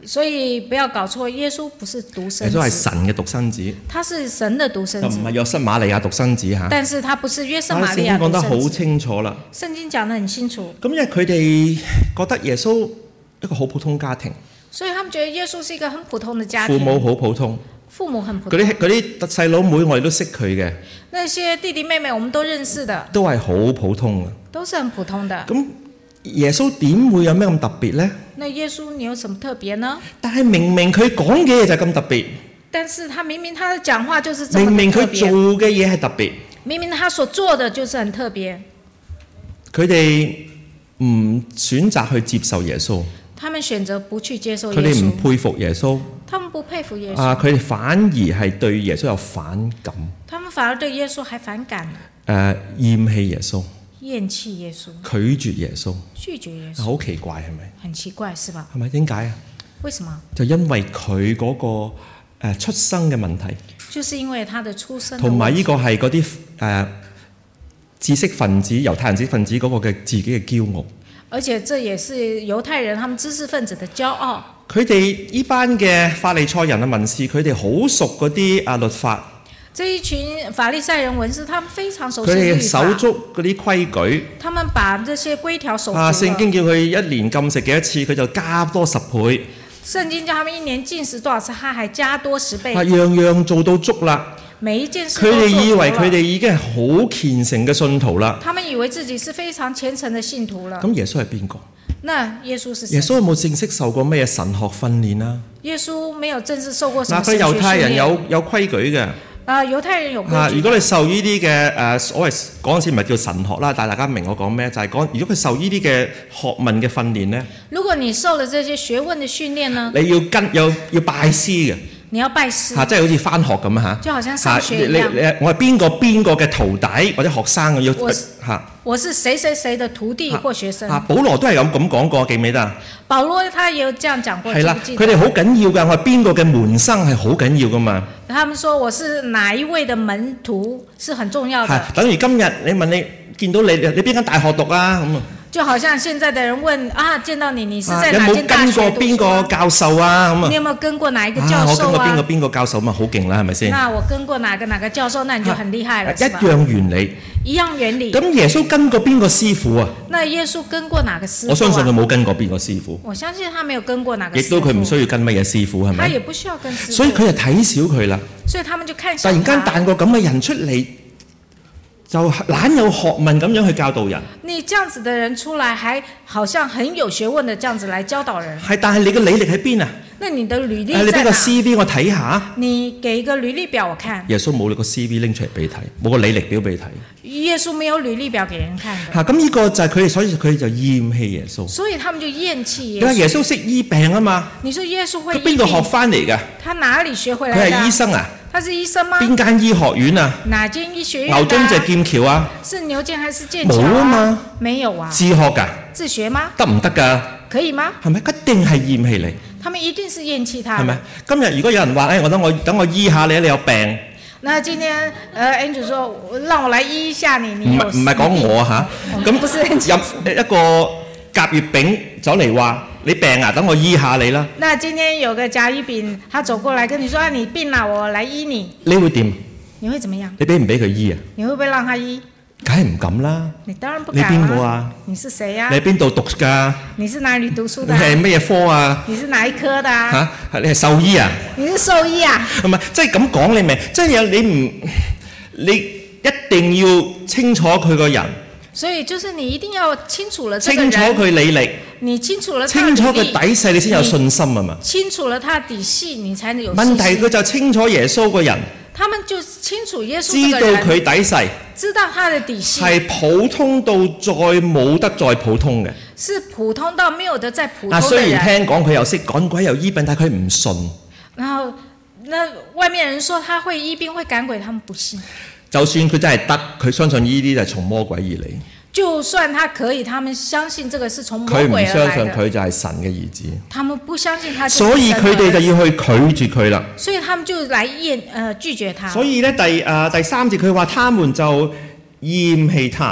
所以不要搞錯，耶穌不是獨生耶穌係子， 神嘅獨生子， 他是神的獨生子就唔，係約瑟瑪利亞獨生子嚇。 但是他不是約瑟聖瑪利亞經講得好獨生子。 清楚啦。 聖經講得很清楚， 咁因為佢哋覺得耶穌一個好普通家庭， 所以他們覺得耶穌是一個很普通的家庭， 父母好普通， 父母很普通， 嗰啲細佬妹我哋都識佢嘅， 那些弟弟妹妹我們都認識的， 都係好普通嘅。 都是很普通的。 咁耶穌點會有咩咁特別呢？ 那耶穌你有什麼特別呢？ 但係明明佢講嘅嘢就係咁特別， 但是他明明他的講話就是這麼明明佢的特別， 做嘅嘢係特別， 明明他所做的就是很特別， 佢哋唔選擇去接受耶穌， 他們選擇不去接受佢哋唔耶穌， 佩服耶穌， 他們不佩服耶穌， 佢哋反而係對耶穌有反感， 他們反而對耶穌還反感， 厭棄耶穌， 厭棄耶穌， 拒絕耶穌， 拒絕耶穌， 好奇怪係咪？ 很奇怪是吧？ 係咪？點解啊？ 為什麼？ 就因為佢嗰個出生嘅問題， 就是因為他的出生的同埋呢問題， 個係嗰啲知識分子、猶太人知識分子嗰個嘅自己嘅驕傲。 而且這也是猶太人他們知識分子的驕傲。 佢哋呢班嘅法利賽人啊、文士，佢哋好熟嗰啲律法， 這一群法利賽人文士，他們非常熟悉佢哋律法， 守足嗰啲規矩。 他們把這些規條守足了。 聖經叫佢一年禁食幾多次，佢就加多10倍。 聖經叫他們一年禁食多少次，他還加多10倍。 樣樣做到足啦。 每一件事都佢哋做足了。 以為佢哋已經係好虔誠嘅信徒啦。 他們以為自己是非常虔誠的信徒了。 咁耶穌係邊個？ 那耶穌是誰？ 耶穌有冇正式受過咩神學訓練啊？ 耶穌沒有正式受過什麼佢神學訓練。 猶太人有規矩嘅。 猶太人有規矩。 如果你受呢啲嘅所謂嗰陣時唔係叫神學啦，但係大家明我講咩？就係講如果佢受呢啲嘅學問嘅訓練咧， 如果你受了這些學問的訓練呢？ 你要拜師嘅。 你要拜師。 即係好似返學咁啊！ 就好像上學一樣。 我係邊個嘅徒弟或者學生要我是誰誰誰的徒弟或學生。 保羅都係咁講過，記唔記得啊？ 保羅他也有這樣講過， 係啦， 記唔記得？ 佢哋好緊要㗎，我係邊個嘅門生係好緊要㗎嘛。 他們說我是哪一位的門徒是很重要的。 等於今日你問你見到你邊間大學讀啊咁啊？ 就好像現在的人問啊，見到你是在有冇哪間大學讀書啊？ 跟過邊個教授啊？咁啊？ 你有冇跟過哪一個教授啊？ 我跟過邊個教授嘛，好勁啦，係咪先？ 那我跟過哪個教授，那你就很厲害了，是吧？ 一樣原理。 一樣原理。 咁耶穌跟過邊個師傅啊？ 那耶穌跟過哪個師傅啊？ 我相信佢冇跟過邊個師傅。 我相信他沒有跟過哪個師傅。 亦都佢唔需要跟乜嘢師傅，係咪？ 他也不需要跟師傅。 所以佢就睇小佢啦。 所以他們就看小突然間彈個咁嘅人出嚟，就懶有學問咁樣去教導人。 你這樣子的人出來，還好像很有學問的這樣子來教導人。 係，但係你嘅履歷喺邊啊？ 那你的履歷在哪？ 你俾個 CV 我睇下。 你給一個履歷表我看。 耶穌冇你個 CV 拎出嚟俾你睇，冇個履歷表俾你睇。 耶穌沒有履歷表給人看的。 咁呢個就係佢哋，所以佢哋就厭棄耶穌。 所以他們就厭棄耶穌。 因為耶穌識醫病啊嘛。 你說耶穌會醫佢病？ 邊度學翻嚟㗎？ 他哪裡學回來的？ 佢係醫生啊？ 他是醫生嗎？ 邊間醫學院啊？ 哪間醫學院？ 牛津定劍橋啊？ 是牛津還是劍橋？ 冇啊嘛。 沒有啊。 自學㗎？ 自學嗎？ 得唔得㗎？ 可以嗎？ 係咪一定係厭棄你？ 他們一定是厭棄他。 係咪？今日如果有人話，等我醫下你，你有病。 那今天Andrew 說，讓我來醫一下你，你有唔係講我嚇。咁不是入一個甲乙丙走嚟話你病啊，等我醫下你啦。 那今天有個甲乙丙，他走過來跟你說，你病啦，我來醫你。 你會點？ 你會怎麼樣？ 你俾唔俾佢醫啊？ 你會不會讓他醫？ 梗係唔敢啦！ 你當然不敢啦。 你邊個啊？ 你是誰啊？ 你喺邊度讀㗎？ 你是哪裡讀書的？ 你係咩科啊？ 你是哪一科的啊？ 你係獸醫啊？ 你是獸醫啊？ 唔係，即係咁講你明？即係你一定要清楚佢個人。 所以就是你一定要清楚了這個人。 清楚佢履歷。 你清楚了他的履歷。 清楚佢底細，你先有信心啊嘛。 清楚了他的底細，你才能有信心。 問題佢就清楚耶穌個人。 他們就清楚耶穌這個人， 知道佢底細， 知道他的底細， 係普通到再冇得再普通嘅， 是普通到沒有得再普通的人。 雖然聽講佢又識趕鬼又醫病，但係佢唔信。 然後，那外面人說他會醫病會趕鬼，他們不信。 就算佢真係得，佢相信呢啲就係從魔鬼而嚟。 就算他可以，他們相信這個是從魔佢唔鬼而來的。 相信佢就係神嘅兒子。 他們不相信他就是神的兒子。 所以佢哋就要去拒絕佢啦。 所以他們就來拒絕他。 所以咧第3節佢話他們就厭棄他。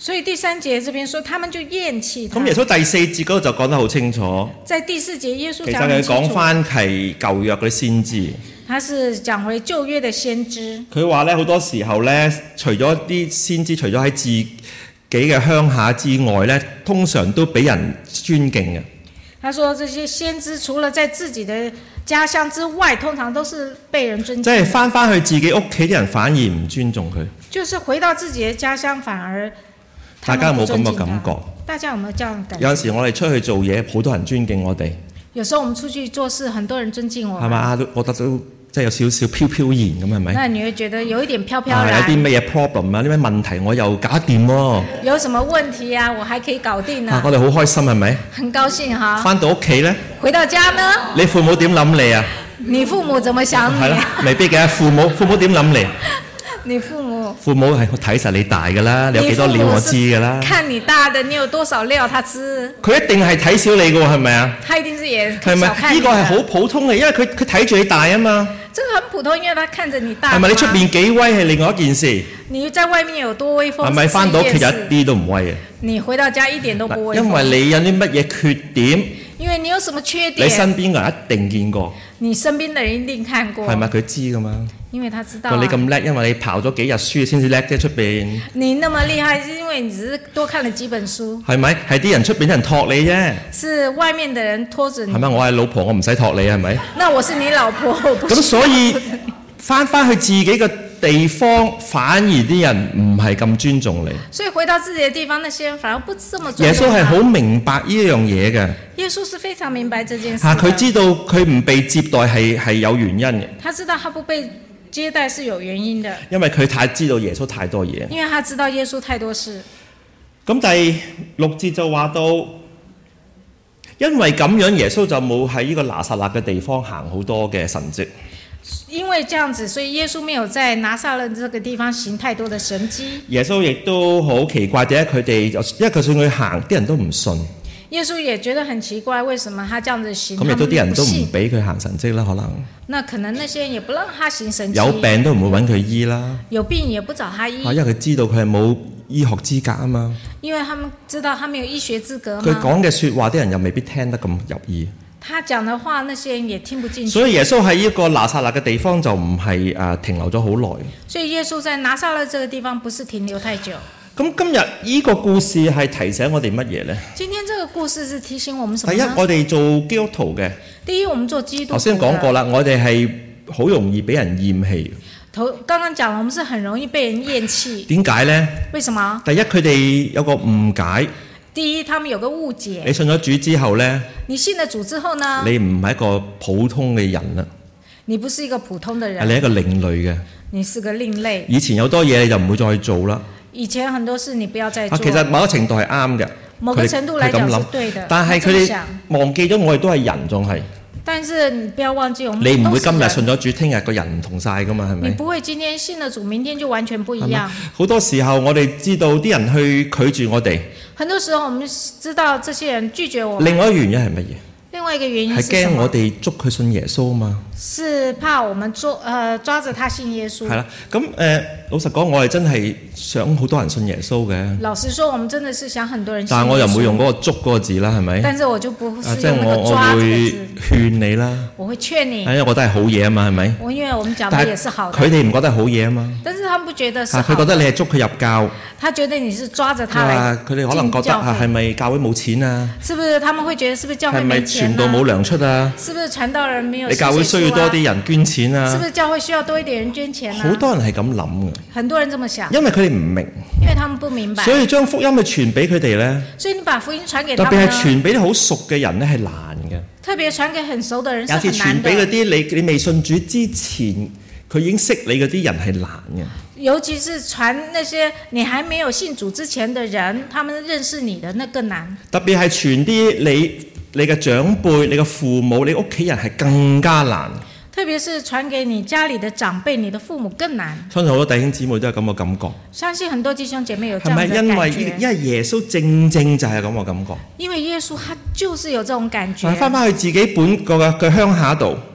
所以第3節這邊說，他們就厭棄他。 咁耶穌第4節嗰度就講得好清楚。 在第4節，耶穌其實佢講得很清楚。 講翻係舊約嗰啲先知。 他是講回舊約的先知。 佢話咧好多時候咧，除咗啲先知，除咗喺自己嘅鄉下之外咧，通常都俾人尊敬嘅。 他說這些先知除了在自己的家鄉之外，通常都是被人尊敬。 即係翻去自己屋企啲人反而唔尊重佢。 就是回到自己的家鄉，反而大家有冇咁嘅感覺？ 大家有冇這樣嘅感覺？ 有陣時我哋出去做嘢，好多人尊敬我哋。 有時候我們出去做事，很多人尊敬我們。 係嘛？都覺得都即係有少少飄飄然咁，係咪？ 那你會覺得有一點飄飄然。 有啲乜嘢 problem 啊？啲咩問題我又搞掂喎。 有什麼問題啊？我還可以搞定啊！ 我哋好開心係咪？ 很高興哈。 翻到屋企咧？ 回到家呢？ 你父母點諗你啊？ 你父母怎麼想你？ 係啦，未必嘅。父母點諗你？ 你父母係睇實你大㗎啦，你有幾多料我知㗎啦。 看你大的，你有多少料他知。 佢一定係睇小你㗎喎，係咪啊？ 他一定是也係咪？呢個係好普通嘅，因為佢睇住你大啊嘛。 這個很普通，因為他看着你大。 係咪？你出面幾威係另外一件事。 你在外面有多威風？ 係咪翻到屋企一啲都唔威啊？ 你回到家一點都不威風。 因為你有啲乜嘢缺點？ 因為你有什麼缺點？ 你身邊嘅人一定見過。 你身邊的人一定看過。 係咪？佢知㗎嘛？ 因為他知道。 你咁叻，因為你刨咗幾日書先至叻啫，出邊。 你那麼厲害，是因為你只是多看了幾本書。 係咪？係啲人出邊啲人託你啫。 是外面的人拖着你。 係咪？我係老婆，我唔使託你係咪？ 那我是你老婆，我不是。 咁所以翻去自己嘅地方，反而啲人唔係咁尊重你。 所以回到自己的地方，那些人反而不這麼尊重他。 耶穌係好明白呢樣嘢嘅。 耶穌是非常明白這件事。 佢知道佢唔被接待係有原因嘅。 他知道他不被接待是有原因的。 因為佢太知道耶穌太多嘢。 因為他知道耶穌太多事。 咁第6節就話到，因為咁樣耶穌就冇喺呢個拿撒勒嘅地方行好多嘅神蹟。 因為這樣子，所以耶穌沒有在拿撒勒這個地方行太多的神蹟。 耶穌亦都好奇怪，點解佢哋因為就算佢行，啲人都唔信。 耶穌也覺得很奇怪，為什麼他這樣子行？ 咁亦都啲人都唔俾佢行神蹟啦，可能。 那可能那些人也不讓他行神蹟。 有病都唔會揾佢醫啦。 有病也不找他醫。 因為佢知道佢係冇醫學資格啊嘛。 因為他們知道他沒有醫學資格嘛。 佢講嘅説話，啲人又未必聽得咁入耳。 他講的話，那些人也聽不進去。 所以耶穌喺呢個拿撒勒嘅地方就唔係停留咗好耐。 所以耶穌在拿撒勒這個地方不是停留太久。 咁今日呢個故事係提醒我哋乜嘢呢？ 今天這個故事是提醒我們什麼呢？ 第一，我哋做基督徒嘅。 第一，我們做基督徒。 頭先講過啦，我哋係好容易俾人厭棄。 剛剛講了，我們是很容易被人厭棄。 點解呢？ 為什麼？ 第一，佢哋有個誤解。 第一，他們有個誤解。 你信咗主之後呢？ 你信了主之後呢？ 你唔係一個普通嘅人啦。 你不是一個普通的人。 係你一個另類嘅。 你是個另類。 以前有多嘢你就唔會再去做啦。 以前很多事你不要再做。 其實某個程度係啱嘅。 某個程度來講是對的。 但係佢哋忘記咗我哋都係人，仲係。 但是你不要忘記，我們你唔會今日信咗主，聽日個人唔同晒噶嘛，係咪？ 你不會今天信了主，明天就完全不一樣。 好多時候我哋知道啲人去拒絕我哋。 很多時候我們知道這些人拒絕我們。 另外一個原因係乜嘢？ 另外一個原因係驚我哋捉佢信耶穌嘛。 是怕我們抓着他信耶穌。 係啦，咁老實講，我係真係想好多人信耶穌嘅。 老實說，我們真的是想很多人信耶穌。 但係我又唔會用嗰個捉嗰個字啦，係咪？ 但是我就不是用那個抓這個字。 我會勸你啦。 我會勸你。 因為我覺得係好嘢啊嘛，係咪？ 因為我們講的也是好的。 佢哋唔覺得係好嘢啊嘛。 但是他們不覺得是好的。 佢覺得你係捉佢入教。 他覺得你是抓着他來。 佢哋可能覺得係咪教會冇錢啊？ 是不是他們會覺得是不是教會沒錢啊？ 係咪傳道冇糧出啊？ 是不是傳道人沒有？ 你教會需要多啲人捐錢啊？ 是不是教會需要多一點人捐錢啊？ 好多人係咁諗嘅。 很多人這麼想。 因為佢哋唔明。 因為他們不明白。 所以將福音去傳俾佢哋咧。 所以你把福音傳給他們。 特別係傳俾啲好熟嘅人咧，係難嘅。 特別傳給很熟的人是很難的。 有時傳俾嗰啲你未信主之前，佢已經識你嗰啲人係難嘅。 尤其是傳那些你還沒有信主之前的人，他們認識你的那更難。 特別係傳啲你嘅長輩、你嘅父母、你屋企人係更加難。 特別是傳給你家裡的長輩、你的父母更難。 相信好多弟兄姊妹都有咁嘅感覺。 相信很多弟兄姐妹有這樣嘅感覺。 係咪因為耶穌正就係咁嘅感覺？ 因為耶穌他就是有這種感覺。 翻返去自己本個嘅鄉下度。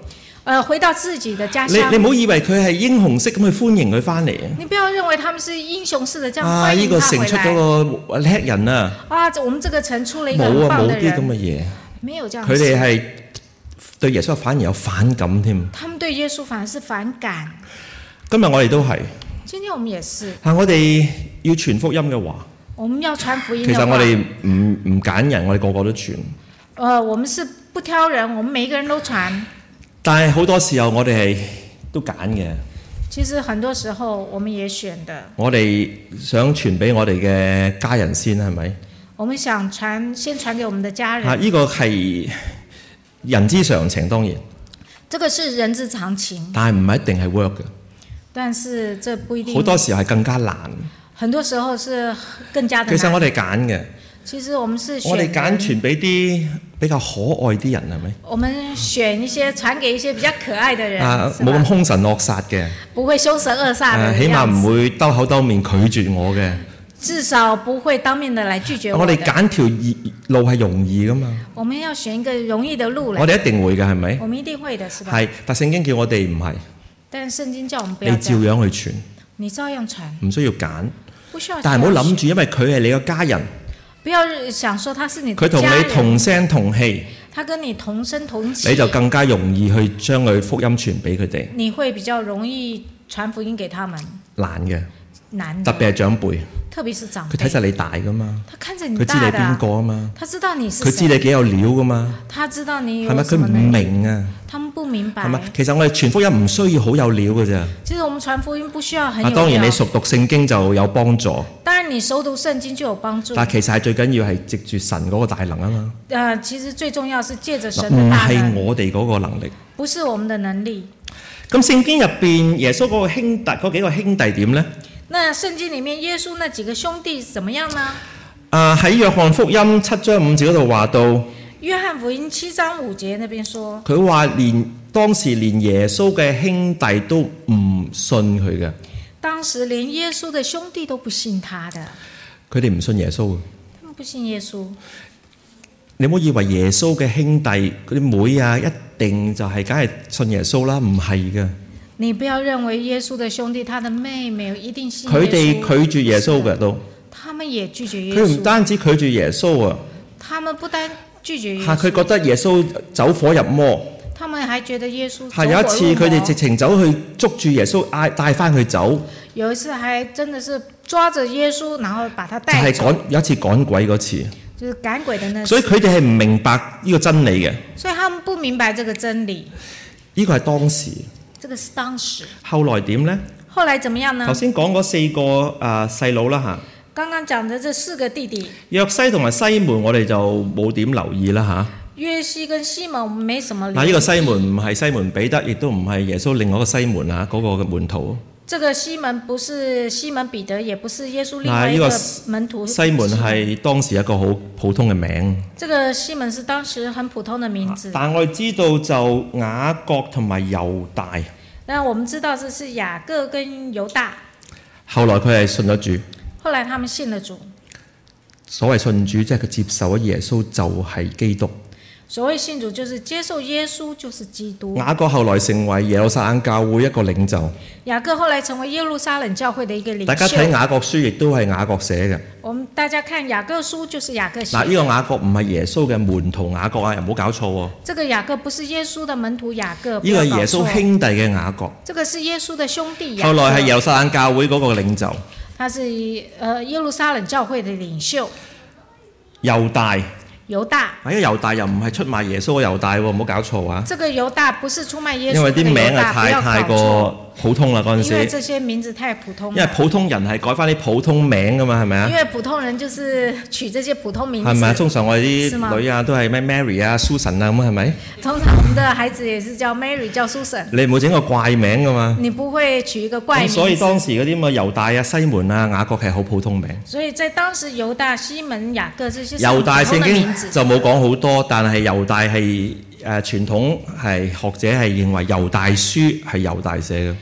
回到自己的家你鄉。 唔好以為佢係英雄式咁去歡迎佢翻嚟你不要認為他們是英雄式的這樣啊！ 歡呢個迎他回城出咗來。 個叻人啊！ 我們這個城出了一個很冇啊， 棒的冇啲咁嘅人， 嘢。 沒有這樣佢哋的事。 係對耶穌反而有反感添。 他們對耶穌反而是反感。 今日我哋都係今天我們也是， 我哋要傳福音嘅話， 我們要傳福音的話。 其實我哋唔揀人，我哋個個都傳。 我們是不挑人，我們每一個人都傳。 但係好多時候我哋係都揀嘅。 其實很多時候我們也選的。 我哋想傳俾我哋嘅家人先，係咪？ 我們想先傳給我們的家人。 呢個係人之常情，當然。 這個是人之常情。 但係唔係一定係 work 嘅。 但是這不一定。 好多時候係更加難。 很多時候是更加的難。 其實我哋揀嘅。 其實我們是選。 我哋揀傳俾啲比較可愛啲人，係咪？ 我們選一些傳給一些比較可愛的人， 冇咁兇神惡煞嘅。 不會兇神惡煞的。 起碼唔會兜口兜面拒絕我嘅。 至少不會當面的來拒絕我。 我哋揀條路係容易噶嘛。 我們要選一個容易的路來。 我哋一定會嘅，係咪？ 我們一定會的，是吧？ 係，但聖經叫我哋唔係。 但聖經叫我們不要。 你照樣去傳。 你照樣傳。唔需要揀。 不需要。 但係唔好諗住，因為佢係你個家人。 不要想說他是你的家人。佢同你同聲同氣。 他跟你同聲同氣。 你就更加容易去將佢福音傳俾佢哋。 你會比較容易傳福音給他們。 難嘅。 難的。 特別係長輩。 特別是長輩。 佢睇實你大噶嘛。 他看着你大的。 佢知你邊個啊嘛。 他知道你是誰。 佢知你幾有料噶嘛。 他知道你有係咪？佢唔明啊。 他們不明白。 係咪？其實我哋傳福音唔需要好有料嘅啫。 其實我們傳福音不需要很有料。 當然你熟讀聖經就有幫助。 當然你熟讀聖經就有幫助。 但其實係最緊要係藉住神嗰個大能啊嘛。 其實最重要是借着神的大能。 唔係我哋嗰個能力。 不是我們的能力。 咁聖經入邊耶穌嗰幾個兄弟點呢？ 那聖經裡面耶穌那幾個兄弟怎麼樣呢？ 喺約翰福音7章5節嗰度話到。 約翰福音7章5節那邊說。 佢話當時連耶穌嘅兄弟都唔信佢嘅。 當時連耶穌的兄弟都不信他的。 佢哋唔信耶穌。 他們不信耶穌。 你唔好以為耶穌嘅兄弟嗰啲妹啊，一定就係梗係信耶穌啦，唔係嘅。 你不要認為耶穌的兄弟，他的妹妹一定信耶穌。 佢哋拒絕耶穌嘅都。 他們也拒絕耶穌。 佢唔單止拒絕耶穌啊。 他們不單拒絕耶穌。 佢覺得耶穌走火入魔。 他們還覺得耶穌。 有一次佢哋直情走去捉住耶穌，帶翻佢走。 有一次還真的是抓着耶穌，然後把他帶走。 有一次趕鬼嗰次。 就是趕鬼的那次。 所以佢哋係唔明白呢個真理嘅。 所以他們不明白這個真理。 呢個係當時。 這個是當時。 後來點呢？ 後來怎麼樣呢？ 頭先講嗰4個細佬啦嚇。 剛剛講的這4個弟弟。 約西同埋西門，我哋就冇點留意啦嚇。 約西跟西門，我們沒什麼留意。 呢個西門唔係西門彼得，亦都唔係耶穌另外一個西門啊，嗰個嘅門徒。 這個西門不是西門彼得，也不是耶穌另外一個門徒。 西門係當時一個好普通嘅名。 這個西門是當時很普通的名字。 但我哋知道就雅各同埋猶大。 但我們知道這是雅各跟猶大。 後來佢係信咗主。 後來他們信了主。 所謂信主，即係佢接受咗耶穌就係基督。 所謂信主就是接受耶穌就是基督。 雅各後來成為耶路撒冷教會一個領袖。 雅各後來成為耶路撒冷教會的一個領袖。 大家睇雅各書亦都係雅各寫嘅。 我們大家看雅各書就是雅各寫。 呢個雅各唔係耶穌嘅門徒雅各啊，又唔好搞錯喎。 這個雅各不是耶穌的門徒雅各。 呢個係耶穌兄弟嘅雅各。 這個是耶穌的兄弟雅各。 後來係耶路撒冷教會嗰個領袖。 他是耶路撒冷教會的領袖。 猶大。 猶大， 猶大又唔係出賣耶穌嘅猶大喎，唔好搞錯啊！ 這個猶大不是出賣耶穌嘅猶大， 因為啲名係太過普通啦嗰陣時。 因為這些名字太普通。 因為普通人係改翻啲普通名噶嘛，係咪啊？ 因為普通人就是取這些普通名字。 係咪啊？通常我哋啲女啊都係咩 Mary 啊、Susan 啊咁係咪？ 通常我們的孩子也是叫 Mary， 叫 Susan。 你唔會整個怪名噶嘛？ 你不會取一個怪名。 所以當時嗰啲咁嘅猶大啊、西門啊、雅各係好普通名。 所以在當時猶大、西門、雅各這些猶大聖經就冇講好多，但係猶大係傳統係學者係認為猶大書係猶大寫嘅。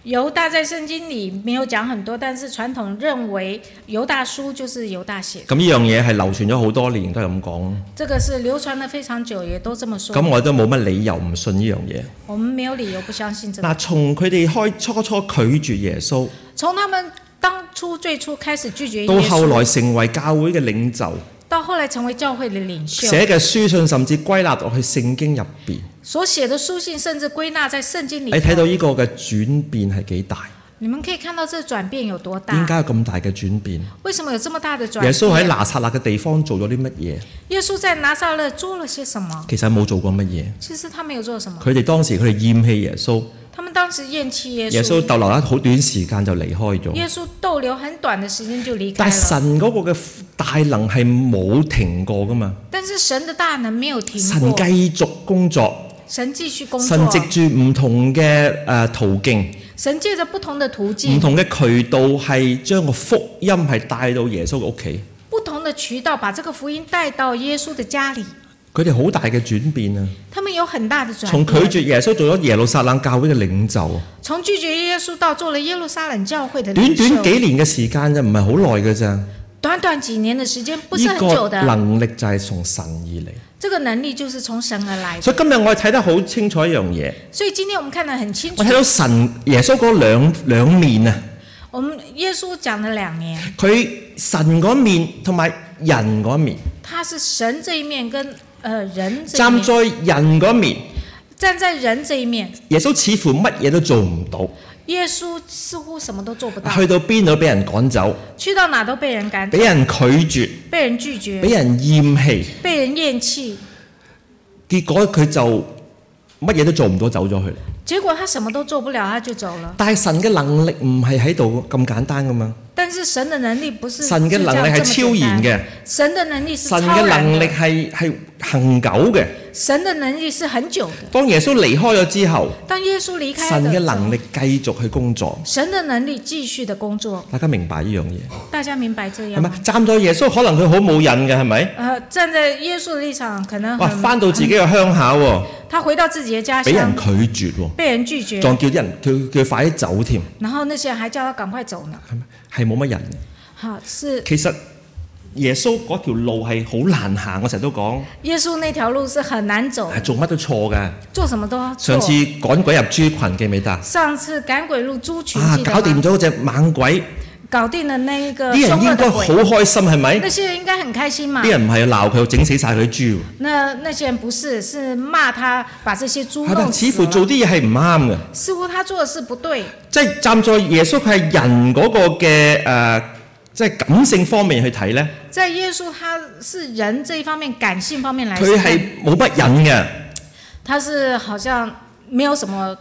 猶大在聖經裡沒有講很多，但是傳統認為猶大書就是猶大寫。 咁呢樣嘢係流傳咗好多年，都係咁講。 這個是流傳得非常久，也都這麼說。 咁我都冇乜理由唔信呢樣嘢。 我們沒有理由不相信這個。 嗱，從佢哋初拒絕耶穌， 從他們最初開始拒絕耶穌， 到後來成為教會嘅領袖， 到後來成為教會的領袖， 寫嘅書信甚至歸納落去聖經入邊。 所寫的書信甚至歸納在聖經裡。 你睇到呢個嘅轉變係幾大？ 你們可以看到這轉變有多大？ 點解有咁大嘅轉變？ 為什麼有這麼大的轉變？ 耶穌喺拿撒勒嘅地方做咗啲乜嘢？ 耶穌在拿撒勒做了些什麼？ 其實冇做過乜嘢。 其實他沒有做什麼。 佢哋當時佢哋厭棄耶穌。 他們當時厭棄耶穌。 耶穌逗留一好短時間就離開咗。 耶穌逗留很短的時間就離開了。 但係神嗰個嘅大能係冇停過噶嘛？ 但是神的大能沒有停過。 神繼續工作。 神繼續工作。 神藉住唔同嘅途徑。 神借着不同的途徑， 唔同嘅渠道係將個福音係帶到耶穌嘅屋企。 不同的渠道把這個福音帶到耶穌的家裡。 佢哋好大嘅轉變啊！ 他們有很大的轉變。 從拒絕耶穌做咗耶路撒冷教會嘅領袖。 從拒絕耶穌到做了耶路撒冷教會的領袖。 短短幾年嘅時間啫，唔係好耐嘅咋。 短短幾年的時間，不是很久的。 呢個能力就係從神而嚟。 這個能力就是從神而來的。 所以今日我哋睇得好清楚一樣嘢。 所以今天我們看得很清楚。 我睇到神耶穌嗰兩面啊。 我們耶穌講了兩面。 佢神嗰面同埋人嗰面。 他是神這一面跟人這一面。 站在人嗰面。 站在人這一面。 耶穌似乎乜嘢都做唔到。 耶穌似乎什麼都做不到。 去到邊度俾人趕走。 去到哪都被人趕走。 俾人拒絕。 被人拒絕。 俾人厭棄。 被人厭棄。 結果佢就乜嘢都做唔到，走咗去。 結果他什麼都做不了，他就走了。 但係神嘅能力唔係喺度咁簡單噶嘛。 但是神的能力不是神嘅能力係超然嘅。 神的能力是超然嘅。 神嘅能力係恆久嘅。 神的能力是很久的。 當耶穌離開咗之後， 當耶穌離開， 神嘅能力繼續去工作。 神的能力繼續的工作。 大家明白呢樣嘢？ 大家明白這樣。 係咪？站在耶穌可能佢好冇癮嘅，係咪？ 站在耶穌的立場可能。 哇！翻到自己嘅鄉下喎。 他回到自己嘅家鄉。 俾人拒絕喎。 被人拒絕。 仲叫啲人叫佢快啲走添。 然後那些人還叫他趕快走呢。 係咪？係冇乜人嘅。 是。 其實耶穌嗰條路係好難行，我成日都講。 耶穌那條路是很難走。係做乜都錯㗎。 做什麼都錯。 上次趕鬼入豬群記唔記得？ 上次趕鬼入豬群記得嗎？ 搞掂咗嗰隻猛鬼。 搞定了那一個。 啲人應該好開心係咪？ 那些人應該很開心嘛。 啲人唔係鬧佢，整死晒佢啲豬。 那些人不是，是罵他把這些豬弄死了。 似乎做啲嘢係唔啱嘅。 似乎他做的事不對。 即係站在耶穌佢係人嗰個嘅即係感性方面去睇咧。 在耶穌他是人這一方面感性方面來看。 佢係冇乜癮嘅。 他是好像沒有什麼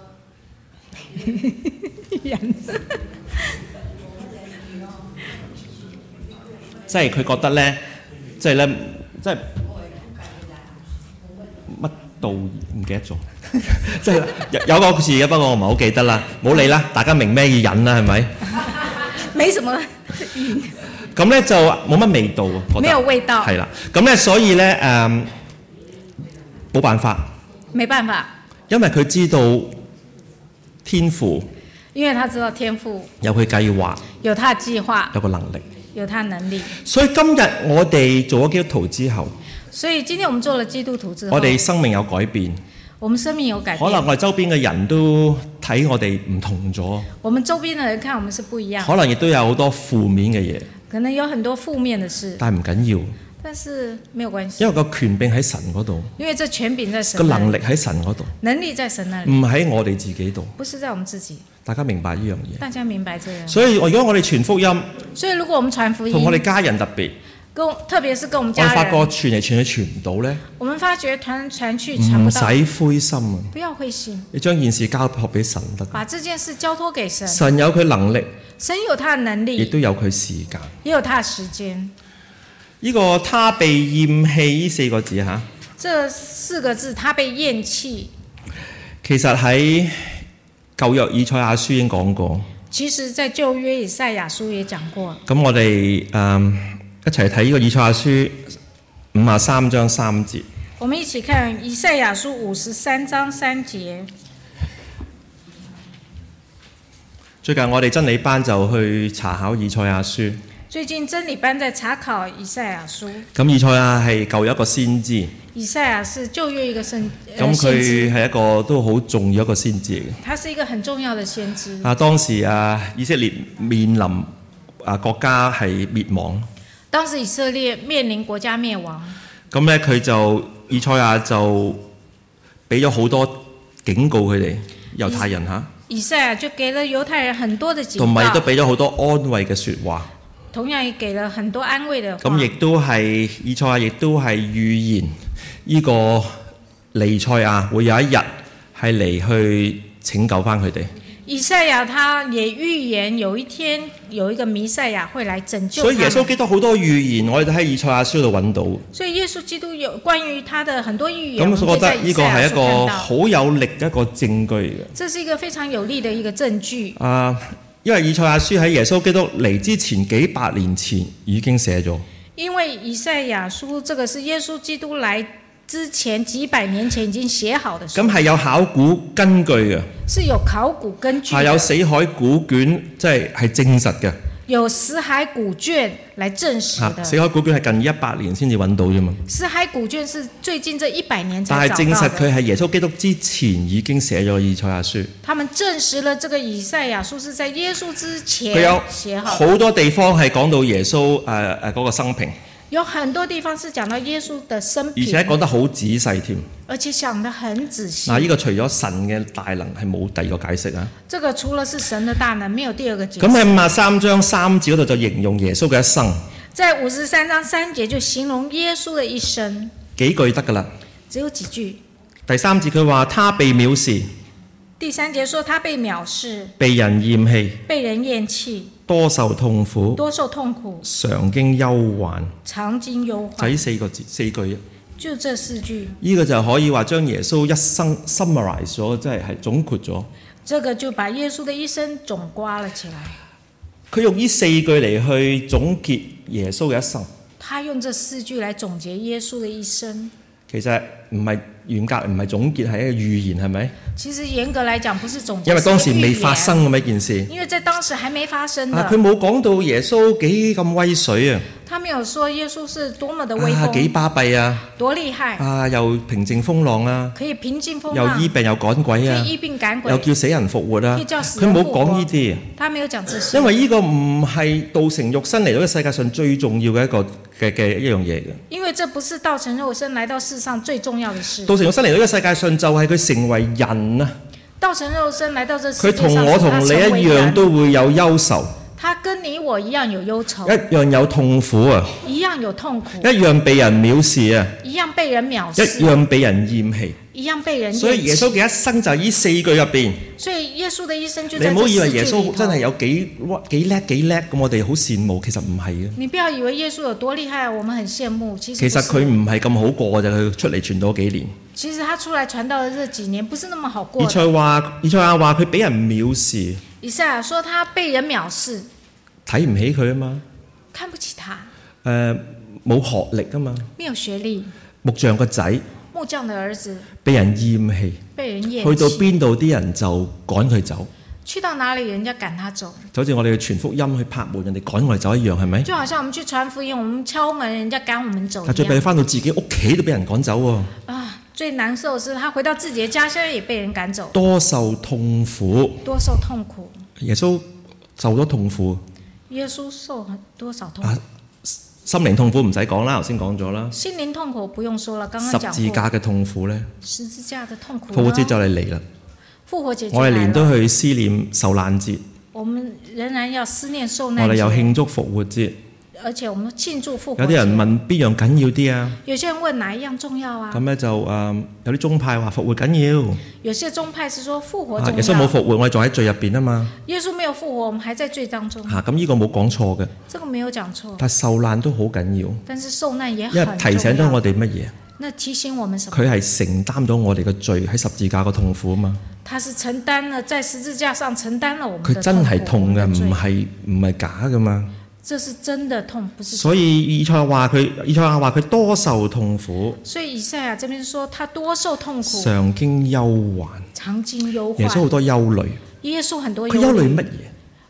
人。 即係佢覺得咧，即係咧，即係乜道唔記得咗，即係有個字嘅，不過我唔係好記得啦，冇理啦，大家明咩要忍啦，係咪？ 沒什麼。 咁咧就冇乜味道喎，覺得。 沒有味道。 係啦，咁咧所以咧冇辦法。 沒辦法。 因為佢知道天父。 因為他知道天父。 有佢計劃。 有他計劃。 有個能力。 有他能力。 所以今日我哋做咗基督徒之後， 所以今天我們做了基督徒之後， 我哋生命有改變。 我們生命有改變。 可能我哋周邊嘅人都睇我哋唔同咗。 我們周邊的人看我們是不一樣。 可能亦都有好多負面嘅嘢。 可能有很多負面的事。 但係唔緊要。 但是沒有關係。 因為個權柄喺神嗰度。 因為這權柄在神。 個能力喺神嗰度。 能力在神那裡。 唔喺我哋自己度。 不是在我們自己。 大家明白呢樣嘢。 大家明白這樣。 所以如果我哋傳福音， 所以如果我們傳福音， 同我哋家人特別， 特別是跟我們家人， 我發覺傳嚟傳去傳唔到咧。 我們發覺傳去傳不到。 唔使灰心啊！ 不要灰心。 你將件事交託俾神得。 把這件事交託給神。 神有佢能力。 神有他的能力。 亦都有佢時間。 也有他的時間。 呢個他被厭棄呢4個字嚇。 這4個字，他被厭棄。 其實喺舊約以賽亞書已經講過。 其實，在舊約以賽亞書也講過。 咁我哋一齊睇呢個以賽亞書53章3節。 我們一起看以賽亞書53章3節。 最近我哋真理班就去查考以賽亞書。 最近真理班在查考以賽亞書。 咁以賽亞係舊約一個先知， 以賽亞是舊約一個先咁知， 佢係一個都好重要一個先知嚟嘅。 他是一個很重要的先知。 當時以色列面臨國家係滅亡， 當時以色列面臨國家滅亡， 咁咧以賽亞就俾咗好多警告佢哋猶太人嚇， 以賽亞就給了猶太人很多的警告， 同埋亦都俾咗好多安慰嘅説話。 同樣也給了很多安慰的話。 咁亦都係以賽亞亦都係預言呢個彌賽亞會有一日係嚟去拯救翻佢哋。 以賽亞他也預言有一天有一個彌賽亞會來拯救他們。 所以耶穌基督好多預言，我哋都喺以賽亞書度揾到。 所以耶穌基督有關於他的很多預言， 咁我覺得呢個係一個好好有力嘅一個證據嘅。 這是一個非常有力的一個證據。 因為以賽亞書喺耶穌基督嚟之前幾百年前已經寫咗。 因為以賽亞書這個是耶穌基督來之前幾百年前已經寫好的書。 咁係有考古根據嘅。 是有考古根據的。 係有死海古卷，即係證實嘅。 有死海古卷來證實的。 死海古卷係近100年先至揾到啫嘛。 死海古卷是最近這100年才找到的。 但係證實佢係耶穌基督之前已經寫咗以賽亞書。 他們證實了這個以賽亞書是在耶穌之前寫好的。 佢有好多地方係講到耶穌嗰個生平。 有很多地方是講到耶穌的生平， 而且講得好仔細添。 而且講得很仔細。 呢個除咗神嘅大能係冇第二個解釋啊。 這個除了是神的大能，沒有第二個解釋。 咁喺53章3節嗰度就形容耶穌嘅一生。 在53章3節就形容耶穌的一生。 幾句得㗎啦。 只有幾句。 第3節佢話他被藐視。 第3節說他被藐視。 被人厭棄。 被人厭棄。 多受痛苦。 多受痛苦。 常經憂患。 常經憂患。 就呢4句。 就這4句。 呢個就可以話將耶穌一生 summarize 咗，即係總括咗。 這個就把耶穌的一生總括了起來。 佢用呢4句嚟去總結耶穌嘅一生。 他用這4句來總結耶穌的一生。 其實唔係嚴格，唔係總結，係一個預言，係咪？ 其實嚴格來講，不是總結， 因為當時未發生咁一件事。 因為在當時還沒發生的。 佢冇講到耶穌幾咁威水啊！ 他沒有說耶穌是多麼的威風， 幾巴閉啊！ 多厲害！ 又平靜風浪啊！ 可以平靜風浪， 又醫病又趕鬼啊！ 可以醫病趕鬼， 又叫死人復活啊！ 可以叫死人復活。 佢冇講呢啲。 他沒有講這些。 因為呢個唔係道成肉身嚟到世界上最重要嘅一樣嘢嘅。 因為這不是道成肉身來到世上最重要的事。 道成肉身嚟到呢個世界上就係佢成為人啊！ 道成肉身來到這世界上， 佢同我同你一樣都會有憂愁。 他跟你我一樣有憂愁， 一樣有痛苦啊！ 一樣有痛苦， 一樣被人藐視啊！ 一樣被人藐視， 一樣被人厭棄， 一樣被人厭棄。 所以耶穌嘅一生就係呢4句入邊。 所以耶穌的一生就在這4句裡頭。 你唔好以為耶穌真係有幾叻咁，我哋好羨慕，其實唔係嘅。 你不要以為耶穌有多厲害，我們很羨慕，其實佢唔係咁好過就佢出嚟傳咗幾年。 其實他出來傳道的這幾年不是那麼好過。以賽亞話佢俾人藐視。 以賽亞說他被人藐視。 睇唔起佢啊嘛， 看不起他。 冇學歷啊嘛， 沒有學歷。 木匠個仔， 木匠的兒子， 被人厭棄， 被人厭棄。 去到邊度啲人就趕佢走， 去到哪裡人家趕他走， 就好似我哋去傳福音去拍門，人哋趕我哋走一樣，係咪？ 就好像我們去傳福音，我們敲門，人家趕我們走一樣。 但最弊翻到自己屋企都俾人趕走喎。 最難受的是他回到自己的家鄉也被人趕走， 多受痛苦， 多受痛苦。 耶穌受咗痛苦。 耶穌受多少痛苦？ 心靈痛苦唔使講啦，頭先講咗啦。 心靈痛苦不用說了，剛剛講過。 十字架嘅痛苦呢？ 十字架的痛苦。 復活節就嚟啦。 復活節我哋年都去思念受難節。 我們仍然要思念受難節。 我哋又慶祝復活節。 而且我們慶祝復活節。 有啲人問邊樣緊要啲啊？ 有些人問哪一樣重要啊？ 咁咧就有啲宗派話復活緊要。 有些宗派是說復活重要。 耶穌冇復活，我哋仲喺罪入邊啊嘛。 耶穌沒有復活，我們還在罪當中。 咁呢個冇講錯嘅。 這個沒有講錯。 但受難都好緊要。 但是受難也很重要。 因為提醒咗我哋乜嘢？ 那提醒我們什麼？ 佢係承擔咗我哋嘅罪喺十字架個痛苦啊嘛。 他是承擔了在十字架上承擔了我們的痛苦。 佢真係痛嘅，唔係假噶嘛。 這是真的痛，不是。 所以以賽亞話佢多受痛苦。 所以以賽亞這邊說他多受痛苦。 常經憂患。 常經憂患。 耶穌好多憂慮。 耶穌很多憂慮。 佢憂慮乜嘢？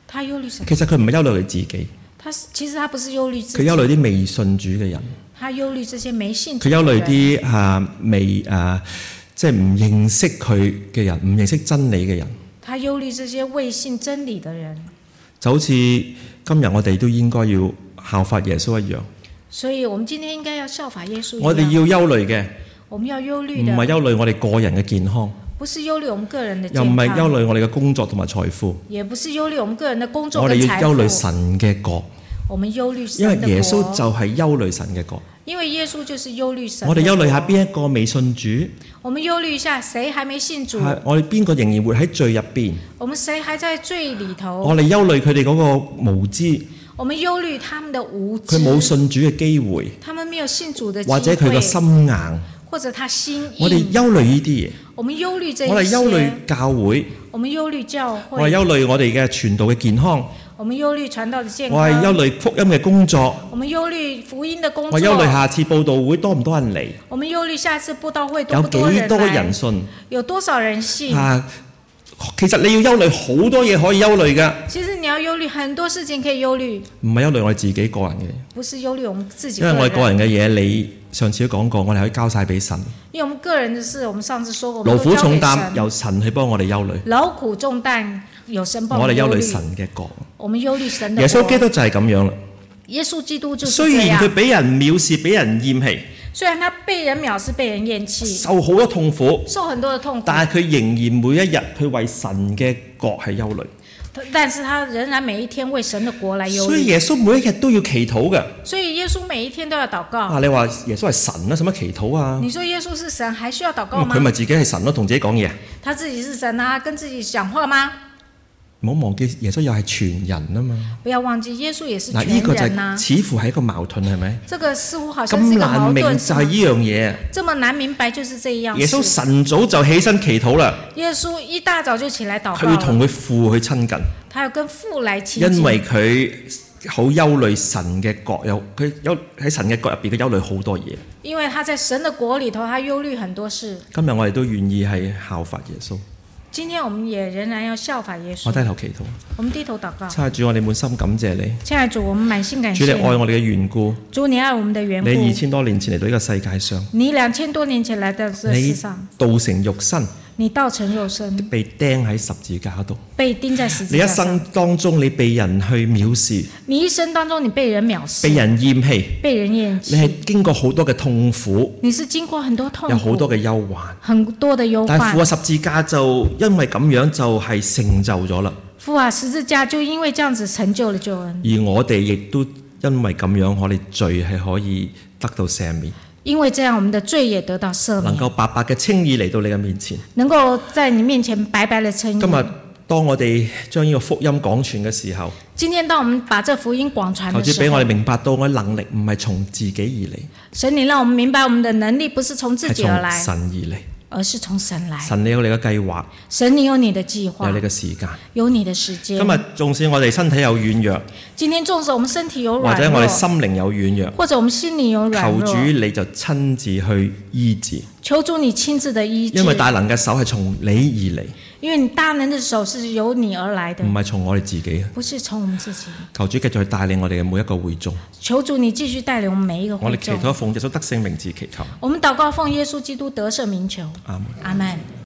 他憂慮什麼？ 其實佢唔係憂慮佢自己， 其實他不是憂慮自己， 佢憂慮啲未信主嘅人， 他憂慮這些沒信主佢憂慮的人， 啲即係唔認識佢嘅人，唔認識真理嘅人。 他憂慮這些未信真理的人。 就好似今日我哋都應該要效法耶穌一樣。 所以我們今天應該要效法耶穌一樣。 我哋要憂慮嘅， 我們要憂慮唔的， 係憂慮我哋個人嘅健康， 不是憂慮我們個人的健又康， 唔係憂慮我哋嘅工作同埋財富， 也不是憂慮我們個人的工作我哋跟財要憂慮富。 神嘅國， 我們憂慮神因為的國， 耶穌就係憂慮神嘅國。 因為耶穌就是憂慮神的國。 我哋憂慮下邊一個未信主， 我們憂慮一下誰還沒信主， 係我哋邊個仍然活喺罪入邊， 我們誰還在罪裡頭， 我哋憂慮佢哋嗰個無知， 我們憂慮他們的無知， 佢冇信主嘅機會， 他們沒有信主的機會， 或者佢個心硬， 或者他心硬。 我哋憂慮呢啲嘢， 我們憂慮這一些， 我哋憂慮教會， 我們憂慮教會， 我哋憂慮我哋嘅傳道嘅健康， 我們憂慮傳道的健康， 我係憂慮福音嘅工作， 我們憂慮福音的工作， 我憂慮下次佈道會多唔多人嚟， 我們憂慮下次佈道會多有不多人來， 幾多人信有多少人信？ 其實你要憂慮好多嘢可以憂慮㗎， 其實你要憂慮很多事情可以憂慮， 唔係憂慮我哋自己個人嘅， 不是憂慮我們自己因為我哋個人人， 嘅嘢，你上次都講過，我哋可以交晒俾神。 因為我們個人的事，我們上次說過，我們勞苦都交給重擔神， 由神去幫我哋憂慮， 勞苦重擔有神幫我哋憂慮慮神嘅國。 我們憂慮神的耶穌國基督就係咁樣啦。 耶穌基督就是雖這樣， 然佢俾人藐視、俾人厭棄， 雖然他被人藐視、被人厭棄， 受好多痛苦， 受很多的痛苦， 但係佢仍然每一日佢為神嘅國係憂慮。 但是他仍然每一天為神的國來憂慮。 所以耶穌每一日都要祈禱嘅。 所以耶穌每一天都要禱告。 你話耶穌係神啦，使乜祈禱啊？ 你說耶穌是神，還需要禱告嗎？ 佢咪自己係神咯，同自己講嘢。 他自己是神啊，跟自己講話嗎？ 唔好忘記耶穌又係全人啊嘛。 不要忘記耶穌也是全呢個就人啊。 似乎係一個矛盾，係咪？ 這個似乎好像咁是一個矛難明盾， 就係呢樣嘢。 這麼難明白就是這樣。 耶穌晨早就起身祈禱啦。 耶穌一大早就起來禱告。 佢要同佢父去親近。 他要跟父來親近。 因為佢好憂慮神嘅國，佢喺神嘅國入邊，佢憂慮好多嘢。 因為他在神的國裡頭，他憂慮很多事。 今日我哋都願意係效法耶穌。 今天我們也仍然要效法耶穌。 我低頭祈禱。 我們低頭禱告。 親愛主，我哋滿心感謝你。 親愛主，我們滿心感謝。 主，你愛我哋嘅緣故。 主，你愛我們的緣故。 你2000多年前嚟到呢個世界上。 你2000多年前來到這世上。 你道成肉身。 你道成肉身， 被釘喺十字架度。 被釘在十字架上。 你一生當中，你被人去藐視。 你一生當中，你被人藐視。 被人厭棄。 被人厭棄。 你係經過好多嘅痛苦。 你是經過很多痛苦。 有好多嘅憂患。 很多的憂患。 但係父啊，十字架就因為咁樣就係成就咗啦。 父啊，十字架就因為這樣子成就了救恩。 而我哋亦都因為咁樣，我哋罪係可以得到赦免。 因為這樣，我們的罪也得到赦免， 能夠白白嘅稱義嚟到你嘅面前， 能夠在你面前白白的稱義。 今日當我哋將呢個福音廣傳嘅時候， 今天當我們把這福音廣傳的時候， 求主俾我哋明白到我嘅能力唔係從自己而嚟， 神你讓我們明白我們的能力不是從自己而來， 係從神而嚟。 而是從神來。 神你有你嘅計劃， 神你有你的計劃， 有你嘅時間， 有你的時間。 今日縱使我哋身體有軟弱， 今天縱使我們身體有軟弱， 或者我哋心靈有軟弱， 或者我們心靈有軟弱， 求主你就親自去醫治。 求主你親自的醫治， 因為大能嘅手係從你而嚟， 因為你大能的手是由你而來的， 唔係從我哋自己。 不是從我們自己。 求主繼續去帶領我哋嘅每一個會眾。 求主你繼續帶領我們每一個會眾。 我哋祈禱奉耶穌得勝名字祈求。 我們禱告奉耶穌基督得勝名求。 阿門。 阿門。